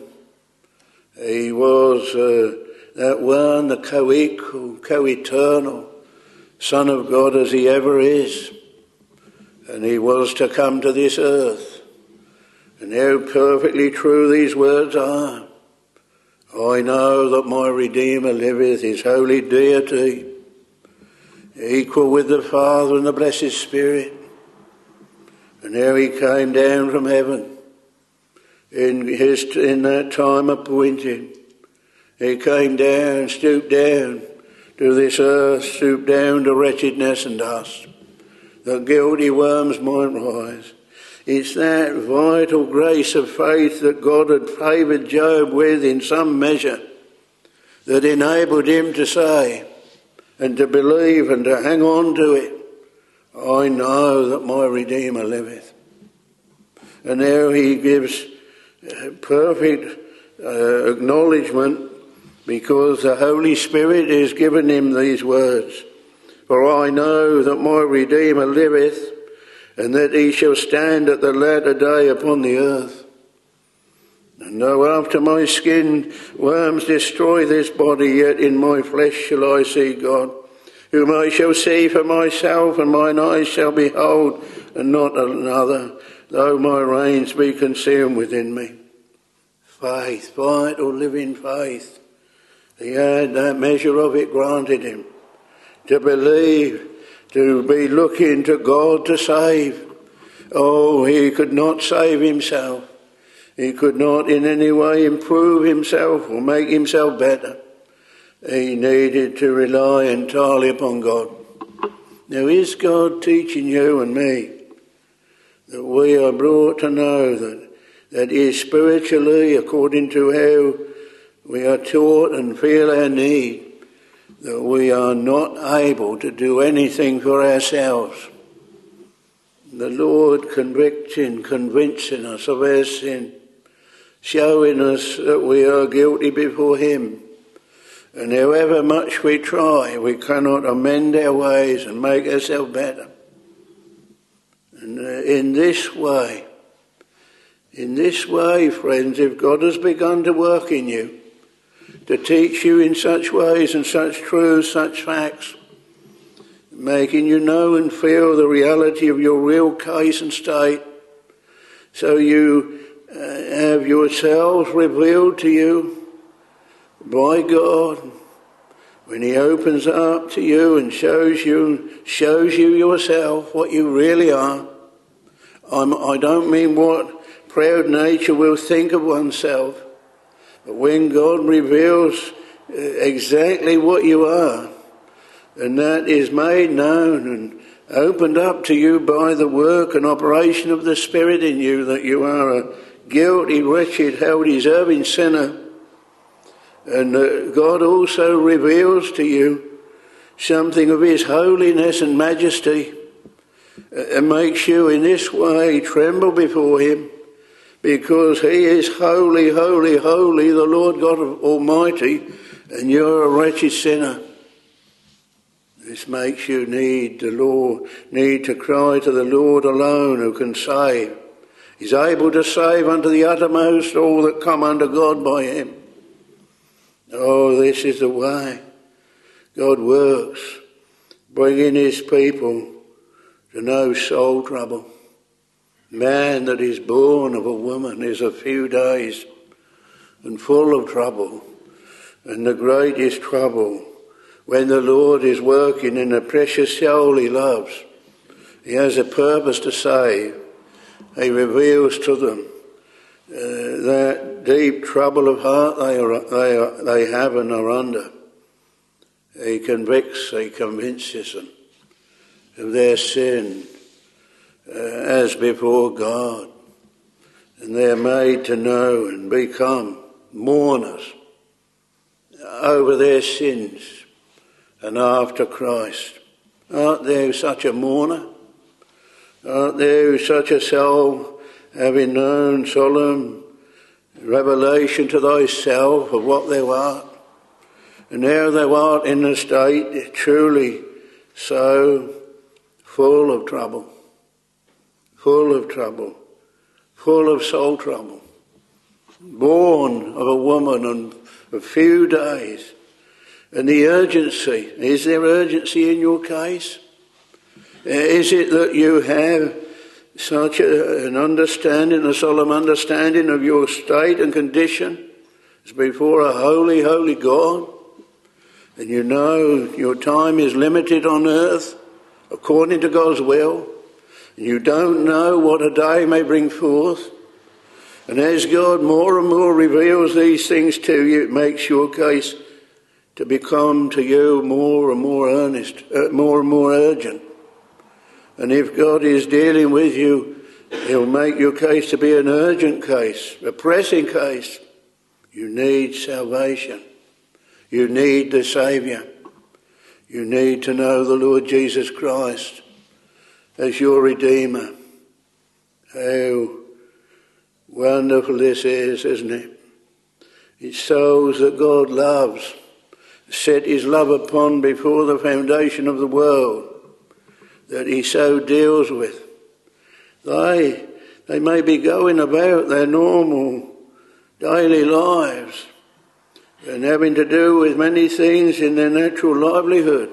He was that one, the co-equal, co-eternal Son of God as he ever is. And he was to come to this earth. And how perfectly true these words are. I know that my Redeemer liveth, his holy deity, equal with the Father and the blessed Spirit. And how he came down from heaven in that time appointed. He came down, stooped down to this earth, stooped down to wretchedness and dust, that guilty worms might rise. It's that vital grace of faith that God had favoured Job with in some measure that enabled him to say and to believe and to hang on to it. I know that my Redeemer liveth. And now he gives perfect acknowledgement, because the Holy Spirit has given him these words. For I know that my Redeemer liveth, and that he shall stand at the latter day upon the earth. And though after my skin worms destroy this body, yet in my flesh shall I see God, whom I shall see for myself, and mine eyes shall behold, and not another, though my reins be consumed within me. Faith, vital living faith. He had that measure of it granted him. To believe, to be looking to God to save. Oh, he could not save himself. He could not in any way improve himself or make himself better. He needed to rely entirely upon God. Now, is God teaching you and me that we are brought to know that is spiritually, according to how we are taught and feel our need, that we are not able to do anything for ourselves? The Lord convincing us of our sin, showing us that we are guilty before him. And however much we try, we cannot amend our ways and make ourselves better. And in this way, friends, if God has begun to work in you, to teach you in such ways and such truths, such facts, making you know and feel the reality of your real case and state, so you have yourselves revealed to you by God, when he opens up to you and shows you yourself what you really are. I don't mean what proud nature will think of oneself, but when God reveals exactly what you are, and that is made known and opened up to you by the work and operation of the Spirit in you, that you are a guilty, wretched, hell-deserving sinner. And God also reveals to you something of his holiness and majesty, and makes you in this way tremble before him, because he is holy, holy, holy, the Lord God Almighty, and you're a wretched sinner. This makes you need to cry to the Lord alone, who can save. He's able to save unto the uttermost all that come unto God by him. Oh, this is the way God works, bringing his people to know soul trouble. Man that is born of a woman is a few days and full of trouble, and the greatest trouble when the Lord is working in a precious soul he loves. He has a purpose to save. He reveals to them that deep trouble of heart they have and are under. He convinces them of their sin as before God, and they're made to know and become mourners over their sins and after Christ. Art thou such a mourner? Art thou such a soul, having known solemn revelation to thyself of what thou art, and now thou art in a state truly so full of trouble, full of soul trouble, born of a woman on a few days, and the urgency. Is there urgency in your case? Is it that you have such an understanding, a solemn understanding of your state and condition as before a holy, holy God? And you know your time is limited on earth according to God's will. And you don't know what a day may bring forth. And as God more and more reveals these things to you, it makes your case to become to you more and more earnest, more and more urgent. And if God is dealing with you, he'll make your case to be an urgent case, a pressing case. You need salvation. You need the Saviour. You need to know the Lord Jesus Christ as your Redeemer. How wonderful this is, isn't it? It's souls that God loves, set his love upon before the foundation of the world, that he so deals with They may be going about their normal daily lives and having to do with many things in their natural livelihood.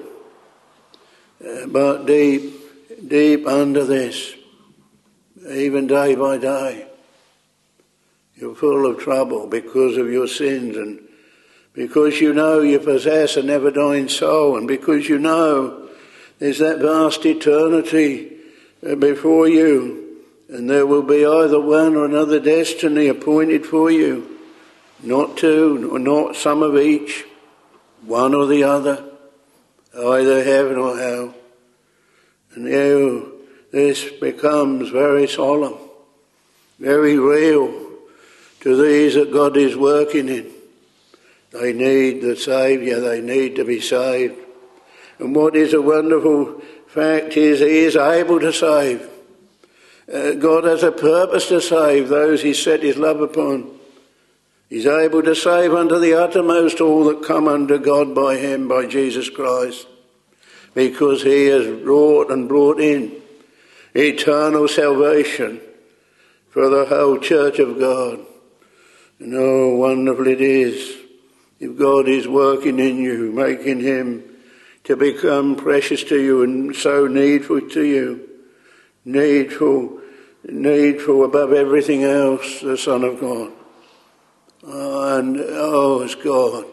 But deep under this, even day by day, you're full of trouble because of your sins, and because you know you possess a never-dying soul, and because you know there's that vast eternity before you, and there will be either one or another destiny appointed for you. Not two, or not some of each, one or the other, either heaven or hell. And now this becomes very solemn, very real to these that God is working in. They need the Saviour, they need to be saved. And what is a wonderful fact is He is able to save. God has a purpose to save those He set His love upon. He's able to save unto the uttermost all that come unto God by Him, by Jesus Christ, because He has wrought and brought in eternal salvation for the whole church of God. And oh, wonderful it is if God is working in you, making Him to become precious to you and so needful to you, needful above everything else, the Son of God. And as God,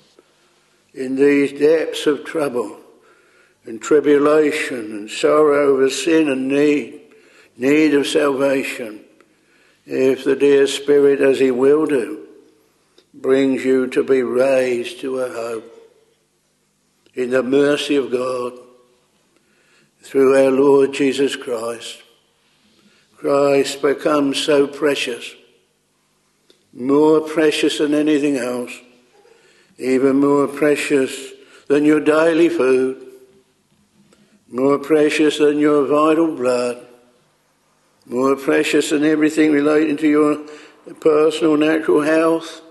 in these depths of trouble and tribulation and sorrow over sin and need of salvation, if the dear Spirit, as He will do, brings you to be raised to a hope in the mercy of God through our Lord Jesus Christ. Christ becomes so precious, more precious than anything else, even more precious than your daily food, more precious than your vital blood, more precious than everything relating to your personal natural health,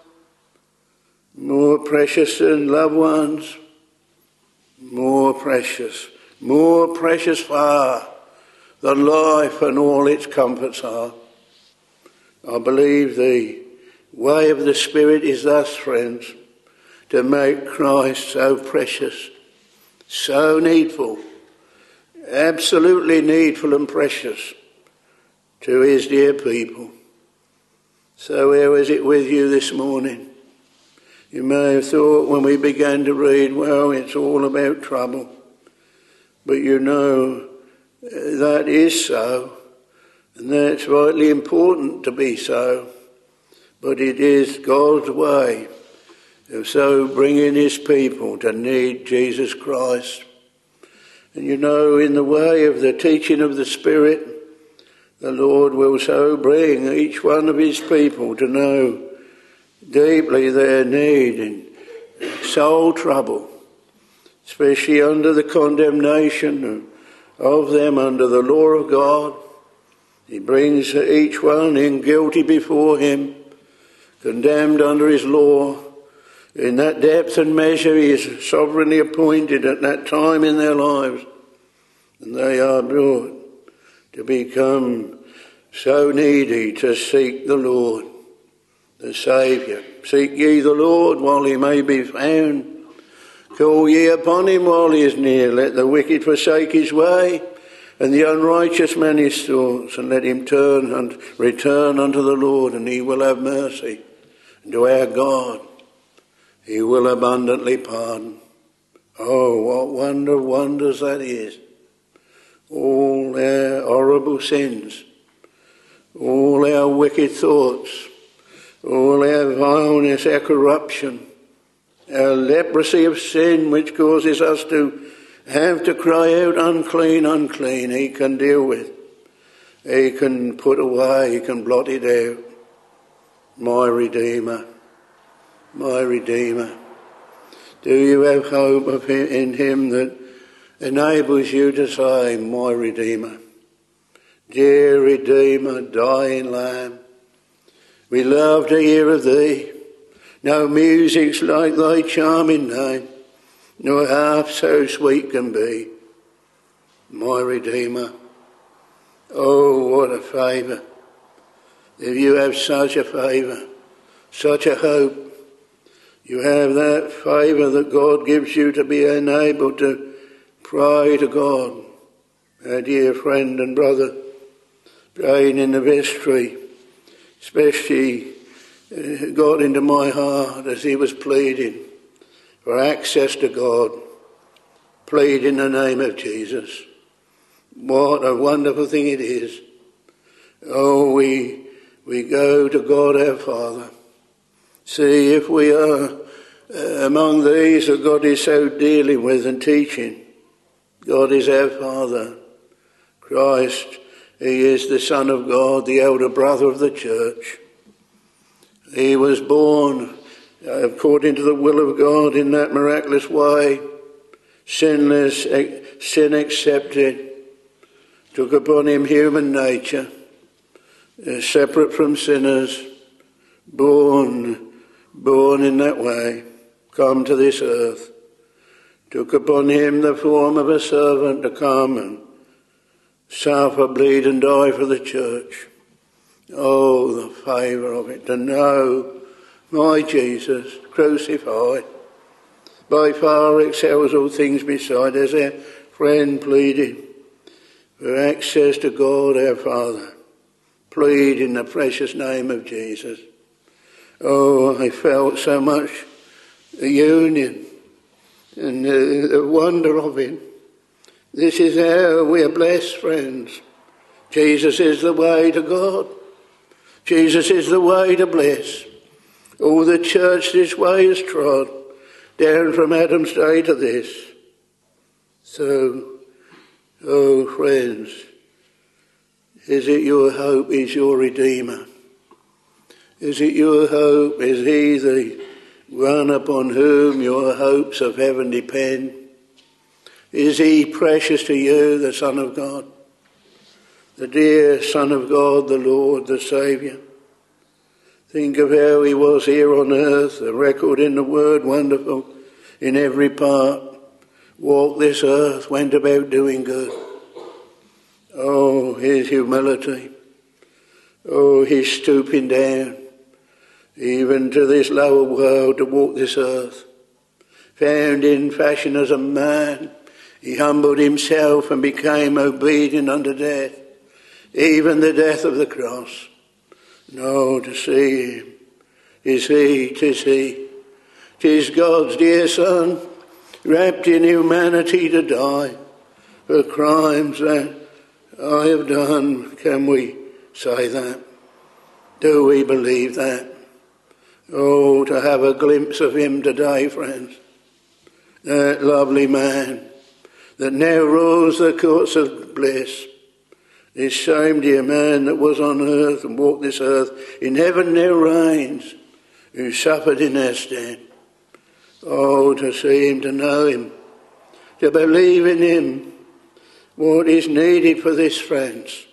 more precious than loved ones, more precious far than life and all its comforts are. I believe the way of the Spirit is thus, friends, to make Christ so precious, so needful, absolutely needful and precious to His dear people. So how is it with you this morning? You may have thought when we began to read, well, it's all about trouble. But you know, that is so, and that's vitally important to be so. But it is God's way of so bringing His people to need Jesus Christ. And you know, in the way of the teaching of the Spirit, the Lord will so bring each one of His people to know deeply their need in soul trouble, especially under the condemnation of them under the law of God. He brings each one in guilty before Him, condemned under His law. In that depth and measure He is sovereignly appointed at that time in their lives. And they are brought to become so needy to seek the Lord, the Saviour. Seek ye the Lord while He may be found. Call ye upon Him while He is near. Let the wicked forsake his way, and the unrighteous man his thoughts, and let him turn and return unto the Lord, and He will have mercy. And to our God He will abundantly pardon. Oh, what wonders that is. All our horrible sins, all our wicked thoughts, all our vileness, our corruption, our leprosy of sin which causes us to have to cry out, unclean, unclean, He can deal with. He can put away, He can blot it out. My Redeemer, my Redeemer. Do you have hope in Him that enables you to say, my Redeemer? Dear Redeemer, dying Lamb, we love to hear of Thee. No music's like Thy charming name, nor half so sweet can be. My Redeemer, Oh, what a favour. If you have such a favour, such a hope, you have that favour that God gives you to be enabled to pray to God. Our dear friend and brother, praying in the vestry, especially got into my heart as he was pleading for access to God. Plead in the name of Jesus. What a wonderful thing it is. Oh, we go to God our Father. See if we are among these that God is so dealing with and teaching. God is our Father. Christ, he is the Son of God, the elder brother of the church. He was born according to the will of God in that miraculous way, sinless, sin accepted, took upon him human nature, separate from sinners, born in that way, come to this earth, took upon him the form of a servant to come and suffer, bleed and die for the church. Oh, the favour of it, to know my Jesus crucified by far excels all things beside, as our friend pleaded for access to God our Father. Plead in the precious name of Jesus. Oh, I felt so much the union and the wonder of it. This is how we are blessed, friends. Jesus is the way to God. Jesus is the way to bliss. All the church this way is trod, down from Adam's day to this. So, oh friends, is it your hope is your Redeemer? Is it your hope? Is he the one upon whom your hopes of heaven depend? Is he precious to you, the Son of God? The dear Son of God, the Lord, the Saviour. Think of how he was here on earth, the record in the Word, wonderful in every part. Walked this earth, went about doing good. Oh, his humility. Oh, his stooping down, even to this lower world, to walk this earth. Found in fashion as a man, he humbled himself and became obedient unto death, even the death of the cross. No, to see him, 'tis he, 'tis he. 'Tis God's dear Son, wrapped in humanity to die for crimes that I have done. Can we say that? Do we believe that? Oh, to have a glimpse of him today, friends. That lovely man that now rules the courts of bliss. This same dear man that was on earth and walked this earth, in heaven now reigns, who suffered in our stead. Oh, to see him, to know him, to believe in him. What is needed for this, friends?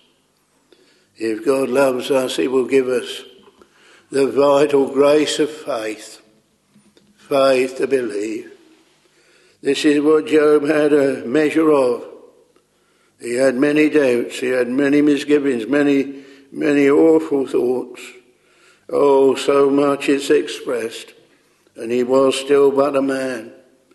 If God loves us, he will give us the vital grace of faith. Faith to believe. This is what Job had a measure of. He had many doubts, he had many misgivings, many awful thoughts. Oh, so much is expressed. And he was still but a man.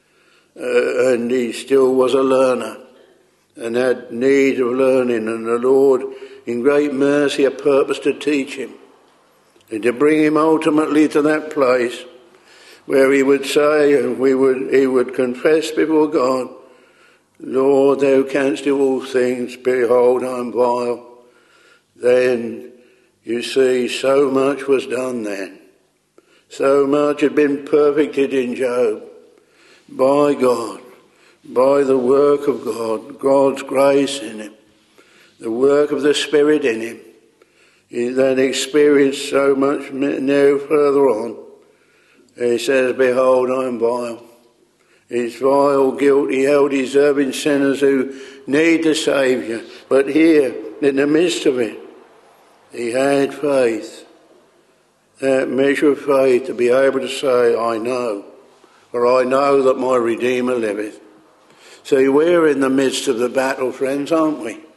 And he still was a learner and had need of learning. And the Lord, in great mercy, had purposed to teach him and to bring him ultimately to that place where he would say, and he would confess before God, Lord, thou canst do all things, behold, I am vile. Then, you see, so much was done then. So much had been perfected in Job by God, by the work of God, God's grace in him, the work of the Spirit in him. He then experienced so much now further on. He says, behold, I am vile. His vile, guilty, hell-deserving sinners who need the Saviour. But here, in the midst of it, he had faith, that measure of faith to be able to say, I know, for I know that my Redeemer liveth. See, we're in the midst of the battle, friends, aren't we?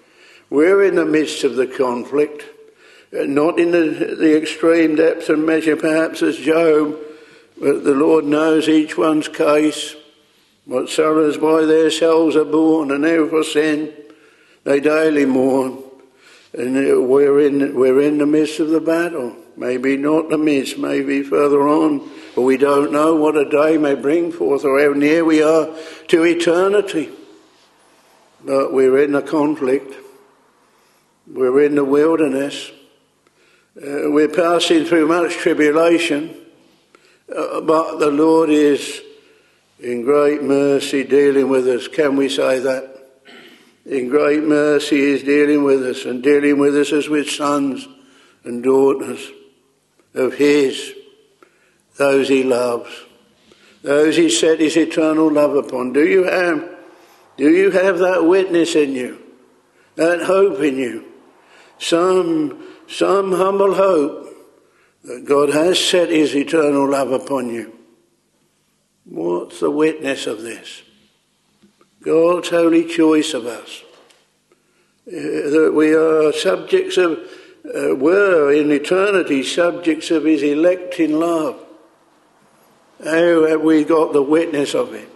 We're in the midst of the conflict, not in the extreme depth and measure perhaps as Job, but the Lord knows each one's case. What sorrows by their souls are born, and now for sin they daily mourn. And we're in the midst of the battle. Maybe not the midst, maybe further on, but we don't know what a day may bring forth or how near we are to eternity. But we're in the conflict. We're in the wilderness. We're passing through much tribulation, but the Lord is in great mercy dealing with us. Can we say that? In great mercy He is dealing with us, and dealing with us as with sons and daughters of His, those He loves, those He set His eternal love upon. Do you have that witness in you, that hope in you? Some humble hope that God has set His eternal love upon you. What's the witness of this? God's holy choice of us. That we are subjects of, were in eternity subjects of His electing love. How have we got the witness of it?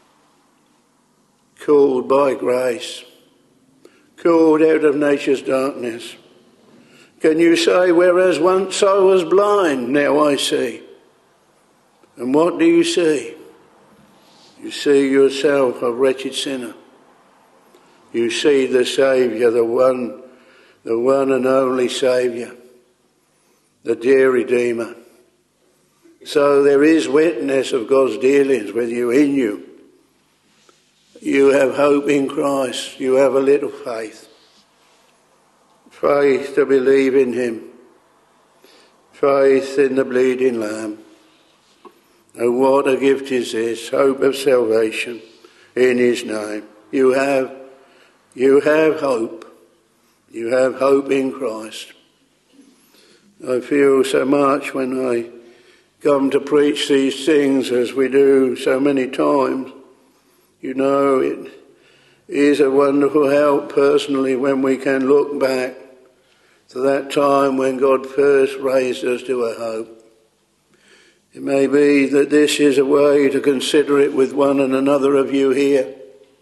Called by grace. Called out of nature's darkness. Can you say, whereas once I was blind, now I see? And what do you see? You see yourself a wretched sinner. You see the Saviour, the one and only Saviour, the dear Redeemer. So there is witness of God's dealings with you, in you. You have hope in Christ. You have a little faith. Faith to believe in Him. Faith in the bleeding Lamb. Oh, what a gift is this, hope of salvation in His name. You have hope. You have hope in Christ. I feel so much when I come to preach these things, as we do so many times. You know, it is a wonderful help personally when we can look back to that time when God first raised us to a hope. It may be that this is a way to consider it with one and another of you here.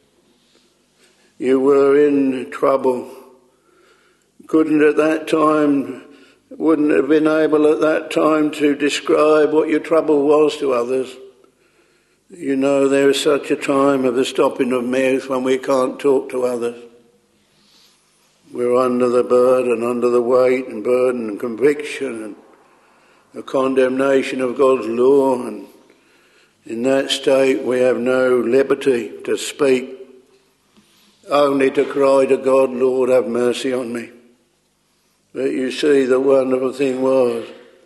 You were in trouble. Wouldn't have been able at that time to describe what your trouble was to others. You know, there is such a time of the stopping of mouth when we can't talk to others. We're under the burden, under the weight and burden and conviction and the condemnation of God's law, and in that state we have no liberty to speak, only to cry to God, Lord, have mercy on me. But you see, the wonderful thing was,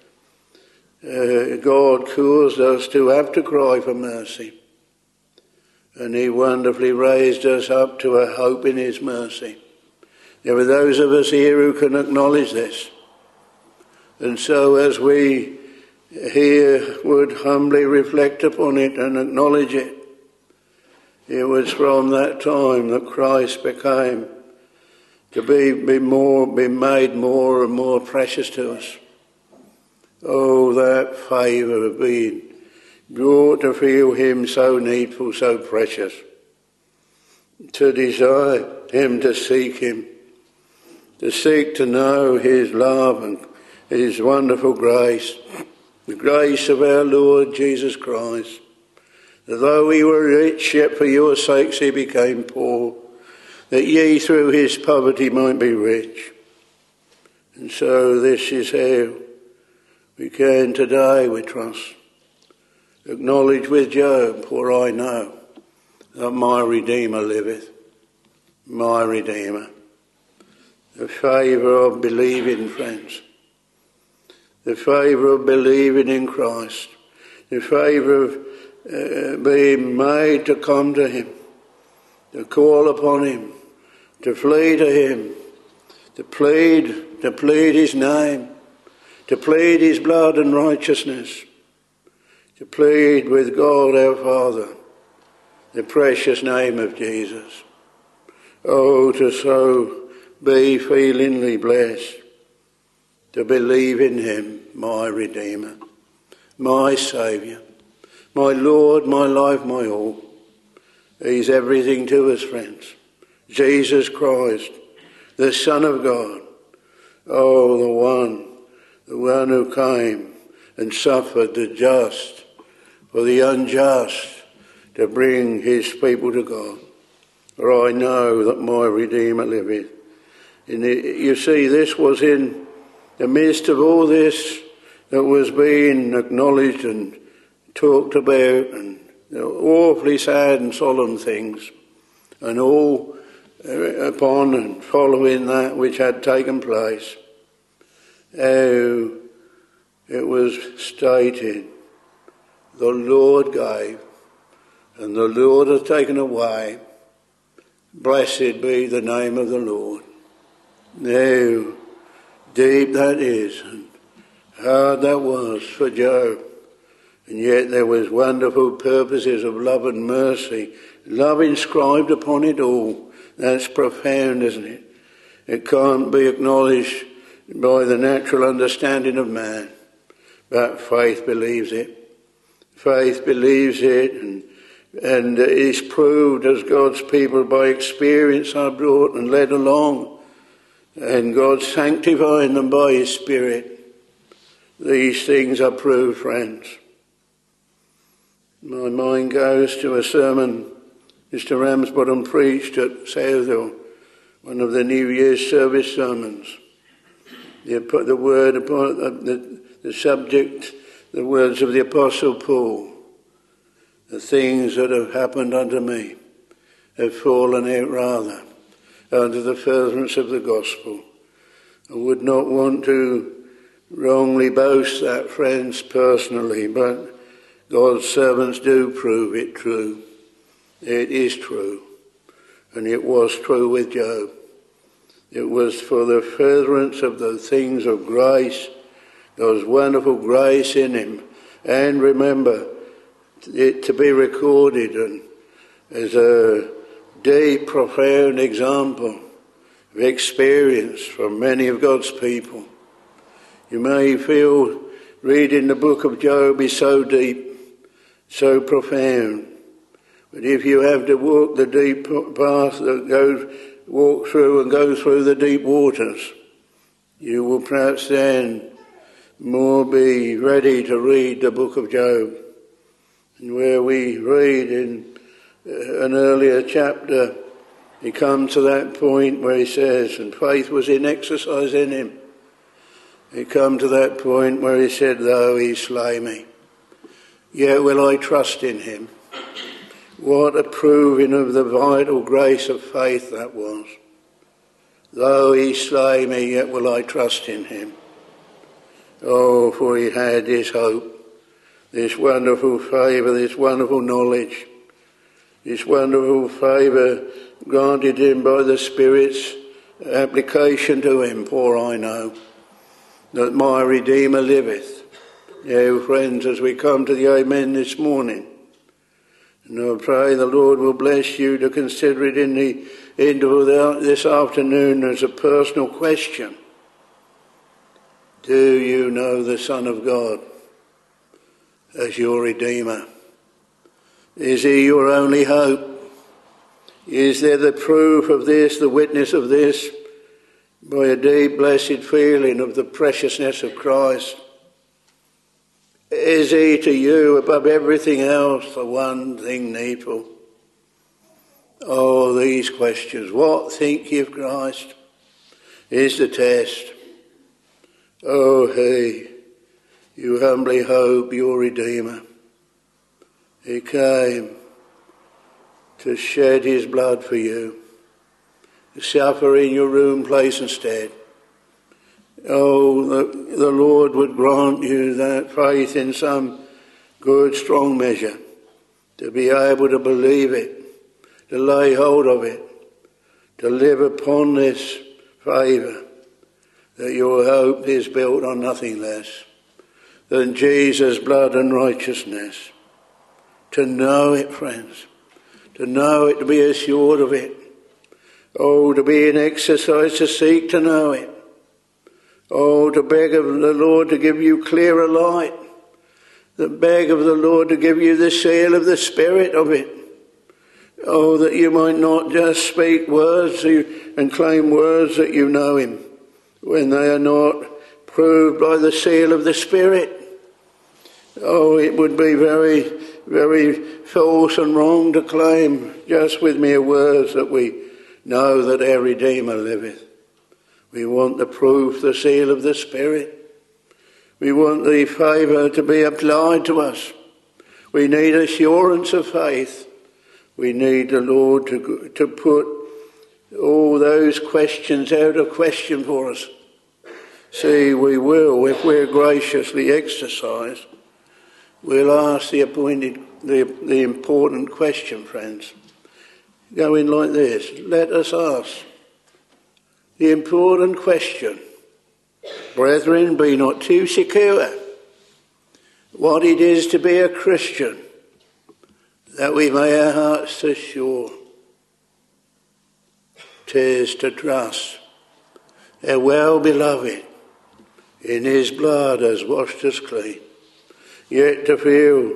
God caused us to have to cry for mercy, and He wonderfully raised us up to a hope in His mercy. There are those of us here who can acknowledge this. And so as we here would humbly reflect upon it and acknowledge it, it was from that time that Christ became to be made more and more precious to us. Oh, that favour of being brought to feel Him so needful, so precious, to desire Him, to seek Him, to seek to know His love and His wonderful grace, the grace of our Lord Jesus Christ, that though He were rich, yet for your sakes He became poor, that ye through His poverty might be rich. And so this is how we can today, we trust, acknowledge with Job, for I know that my Redeemer liveth, my Redeemer. The favour of believing, friends. The favour of believing in Christ. The favour of being made to come to Him. To call upon Him. To flee to Him. To plead His name. To plead His blood and righteousness. To plead with God our Father the precious name of Jesus. Oh, to so be feelingly blessed to believe in him, my Redeemer, my Saviour, my Lord, my life, my all. He's everything to us, friends. Jesus Christ, the Son of God. Oh, the one who came and suffered the just for the unjust to bring his people to God. For I know that my Redeemer liveth. And you see, this was in the midst of all this that was being acknowledged and talked about, and awfully sad and solemn things, and all upon and following that which had taken place. How it was stated, the Lord gave, and the Lord hath taken away. Blessed be the name of the Lord. How deep that is, and hard that was for Job. And yet there was wonderful purposes of love and mercy, love inscribed upon it all. That's profound, isn't it? It can't be acknowledged by the natural understanding of man, but faith believes it. Faith believes it, and it is proved as God's people by experience are brought and led along, and God sanctifying them by his Spirit. These things are proved, friends. My mind goes to a sermon Mr. Ramsbottom preached at Southall, one of the New Year's service sermons. He put the word upon the subject, the words of the Apostle Paul. The things that have happened unto me have fallen out rather under the furtherance of the gospel. I would not want to wrongly boast that, friends, personally, but God's servants do prove it true. It is true. And it was true with Job. It was for the furtherance of the things of grace. There was wonderful grace in him. And remember, it to be recorded and as a deep, profound example of experience from many of God's people. You may feel reading the book of Job is so deep, so profound. But if you have to walk the deep path that walk through and go through the deep waters, you will perhaps then more be ready to read the book of Job. And where we read in an earlier chapter, he comes to that point where he says, and faith was in exercise in him. He come to that point where he said, though he slay me, yet will I trust in him. What a proving of the vital grace of faith that was. Though he slay me, yet will I trust in him. Oh, for he had this hope, this wonderful favour, this wonderful knowledge, this wonderful favour granted him by the Spirit's application to him, for I know that my Redeemer liveth. Now, friends, as we come to the Amen this morning, and I pray the Lord will bless you to consider it in the interval this afternoon as a personal question. Do you know the Son of God as your Redeemer? Is he your only hope? Is there the proof of this, the witness of this, by a deep blessed feeling of the preciousness of Christ? Is he to you, above everything else, the one thing needful? Oh, these questions. What think ye of Christ? Is the test. Oh, hey, you humbly hope your Redeemer. He came to shed his blood for you, to suffer in your room, place and stead. Oh, the Lord would grant you that faith in some good, strong measure, to be able to believe it, to lay hold of it, to live upon this favour, that your hope is built on nothing less than Jesus' blood and righteousness. To know it, friends, to know it, to be assured of it, Oh, to be an exercise to seek to know Him. Oh, to beg of the Lord to give you clearer light. To beg of the Lord to give you the seal of the Spirit of it. Oh, that you might not just speak words and claim words that you know Him, when they are not proved by the seal of the Spirit. Oh, it would be very, very false and wrong to claim just with mere words that we know that our Redeemer liveth. We want the proof, the seal of the Spirit. We want the favour to be applied to us. We need assurance of faith. We need the Lord to put all those questions out of question for us. See, we will, if we're graciously exercised, we'll ask the important question, friends. Going like this: let us ask the important question. Brethren, be not too secure what it is to be a Christian, that we may our hearts assure. 'Tis to trust our well-beloved in His blood has washed us clean, yet to feel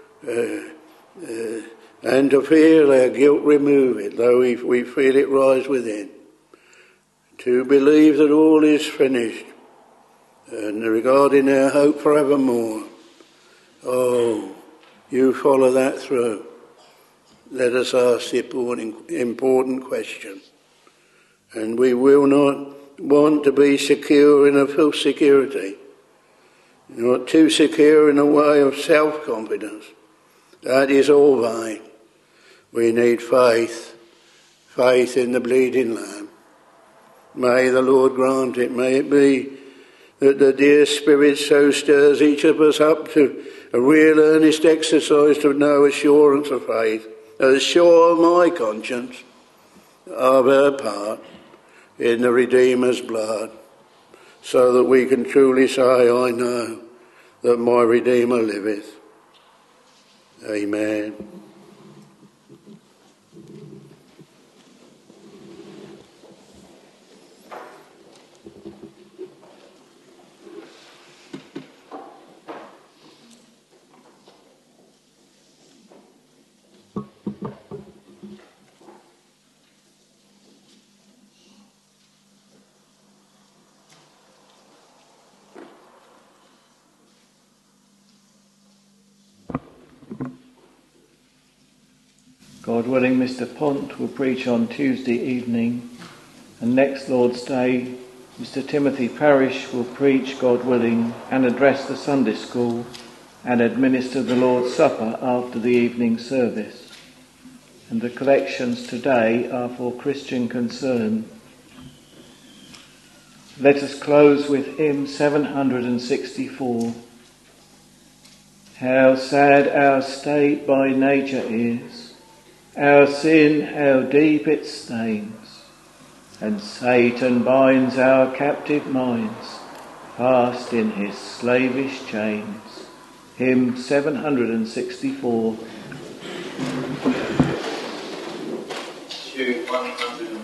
and to feel our guilt remove it, though we feel it rise within. To believe that all is finished, and regarding our hope forevermore. Oh, you follow that through. Let us ask the important question. And we will not want to be secure in a false security, not too secure in a way of self-confidence. That is all vain. We need faith in the bleeding Lamb. May the Lord grant it. May it be that the dear Spirit so stirs each of us up to a real earnest exercise to know assurance of faith, as sure my conscience of her part in the Redeemer's blood, so that we can truly say, I know that my Redeemer liveth. Amen. God willing, Mr. Pont will preach on Tuesday evening, and next Lord's Day, Mr. Timothy Parish will preach, God willing, and address the Sunday school and administer the Lord's Supper after the evening service. And the collections today are for Christian Concern. Let us close with hymn 764. How sad our state by nature is, our sin, how deep it stains, and Satan binds our captive minds, fast in his slavish chains. Hymn 764. Tune 101.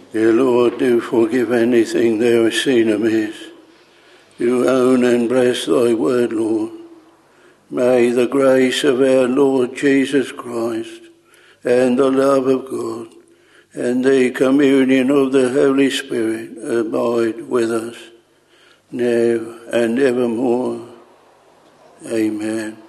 Dear Lord, do forgive anything thou hast seen amiss. Do own and bless thy word, Lord. May the grace of our Lord Jesus Christ and the love of God and the communion of the Holy Spirit abide with us now and evermore. Amen.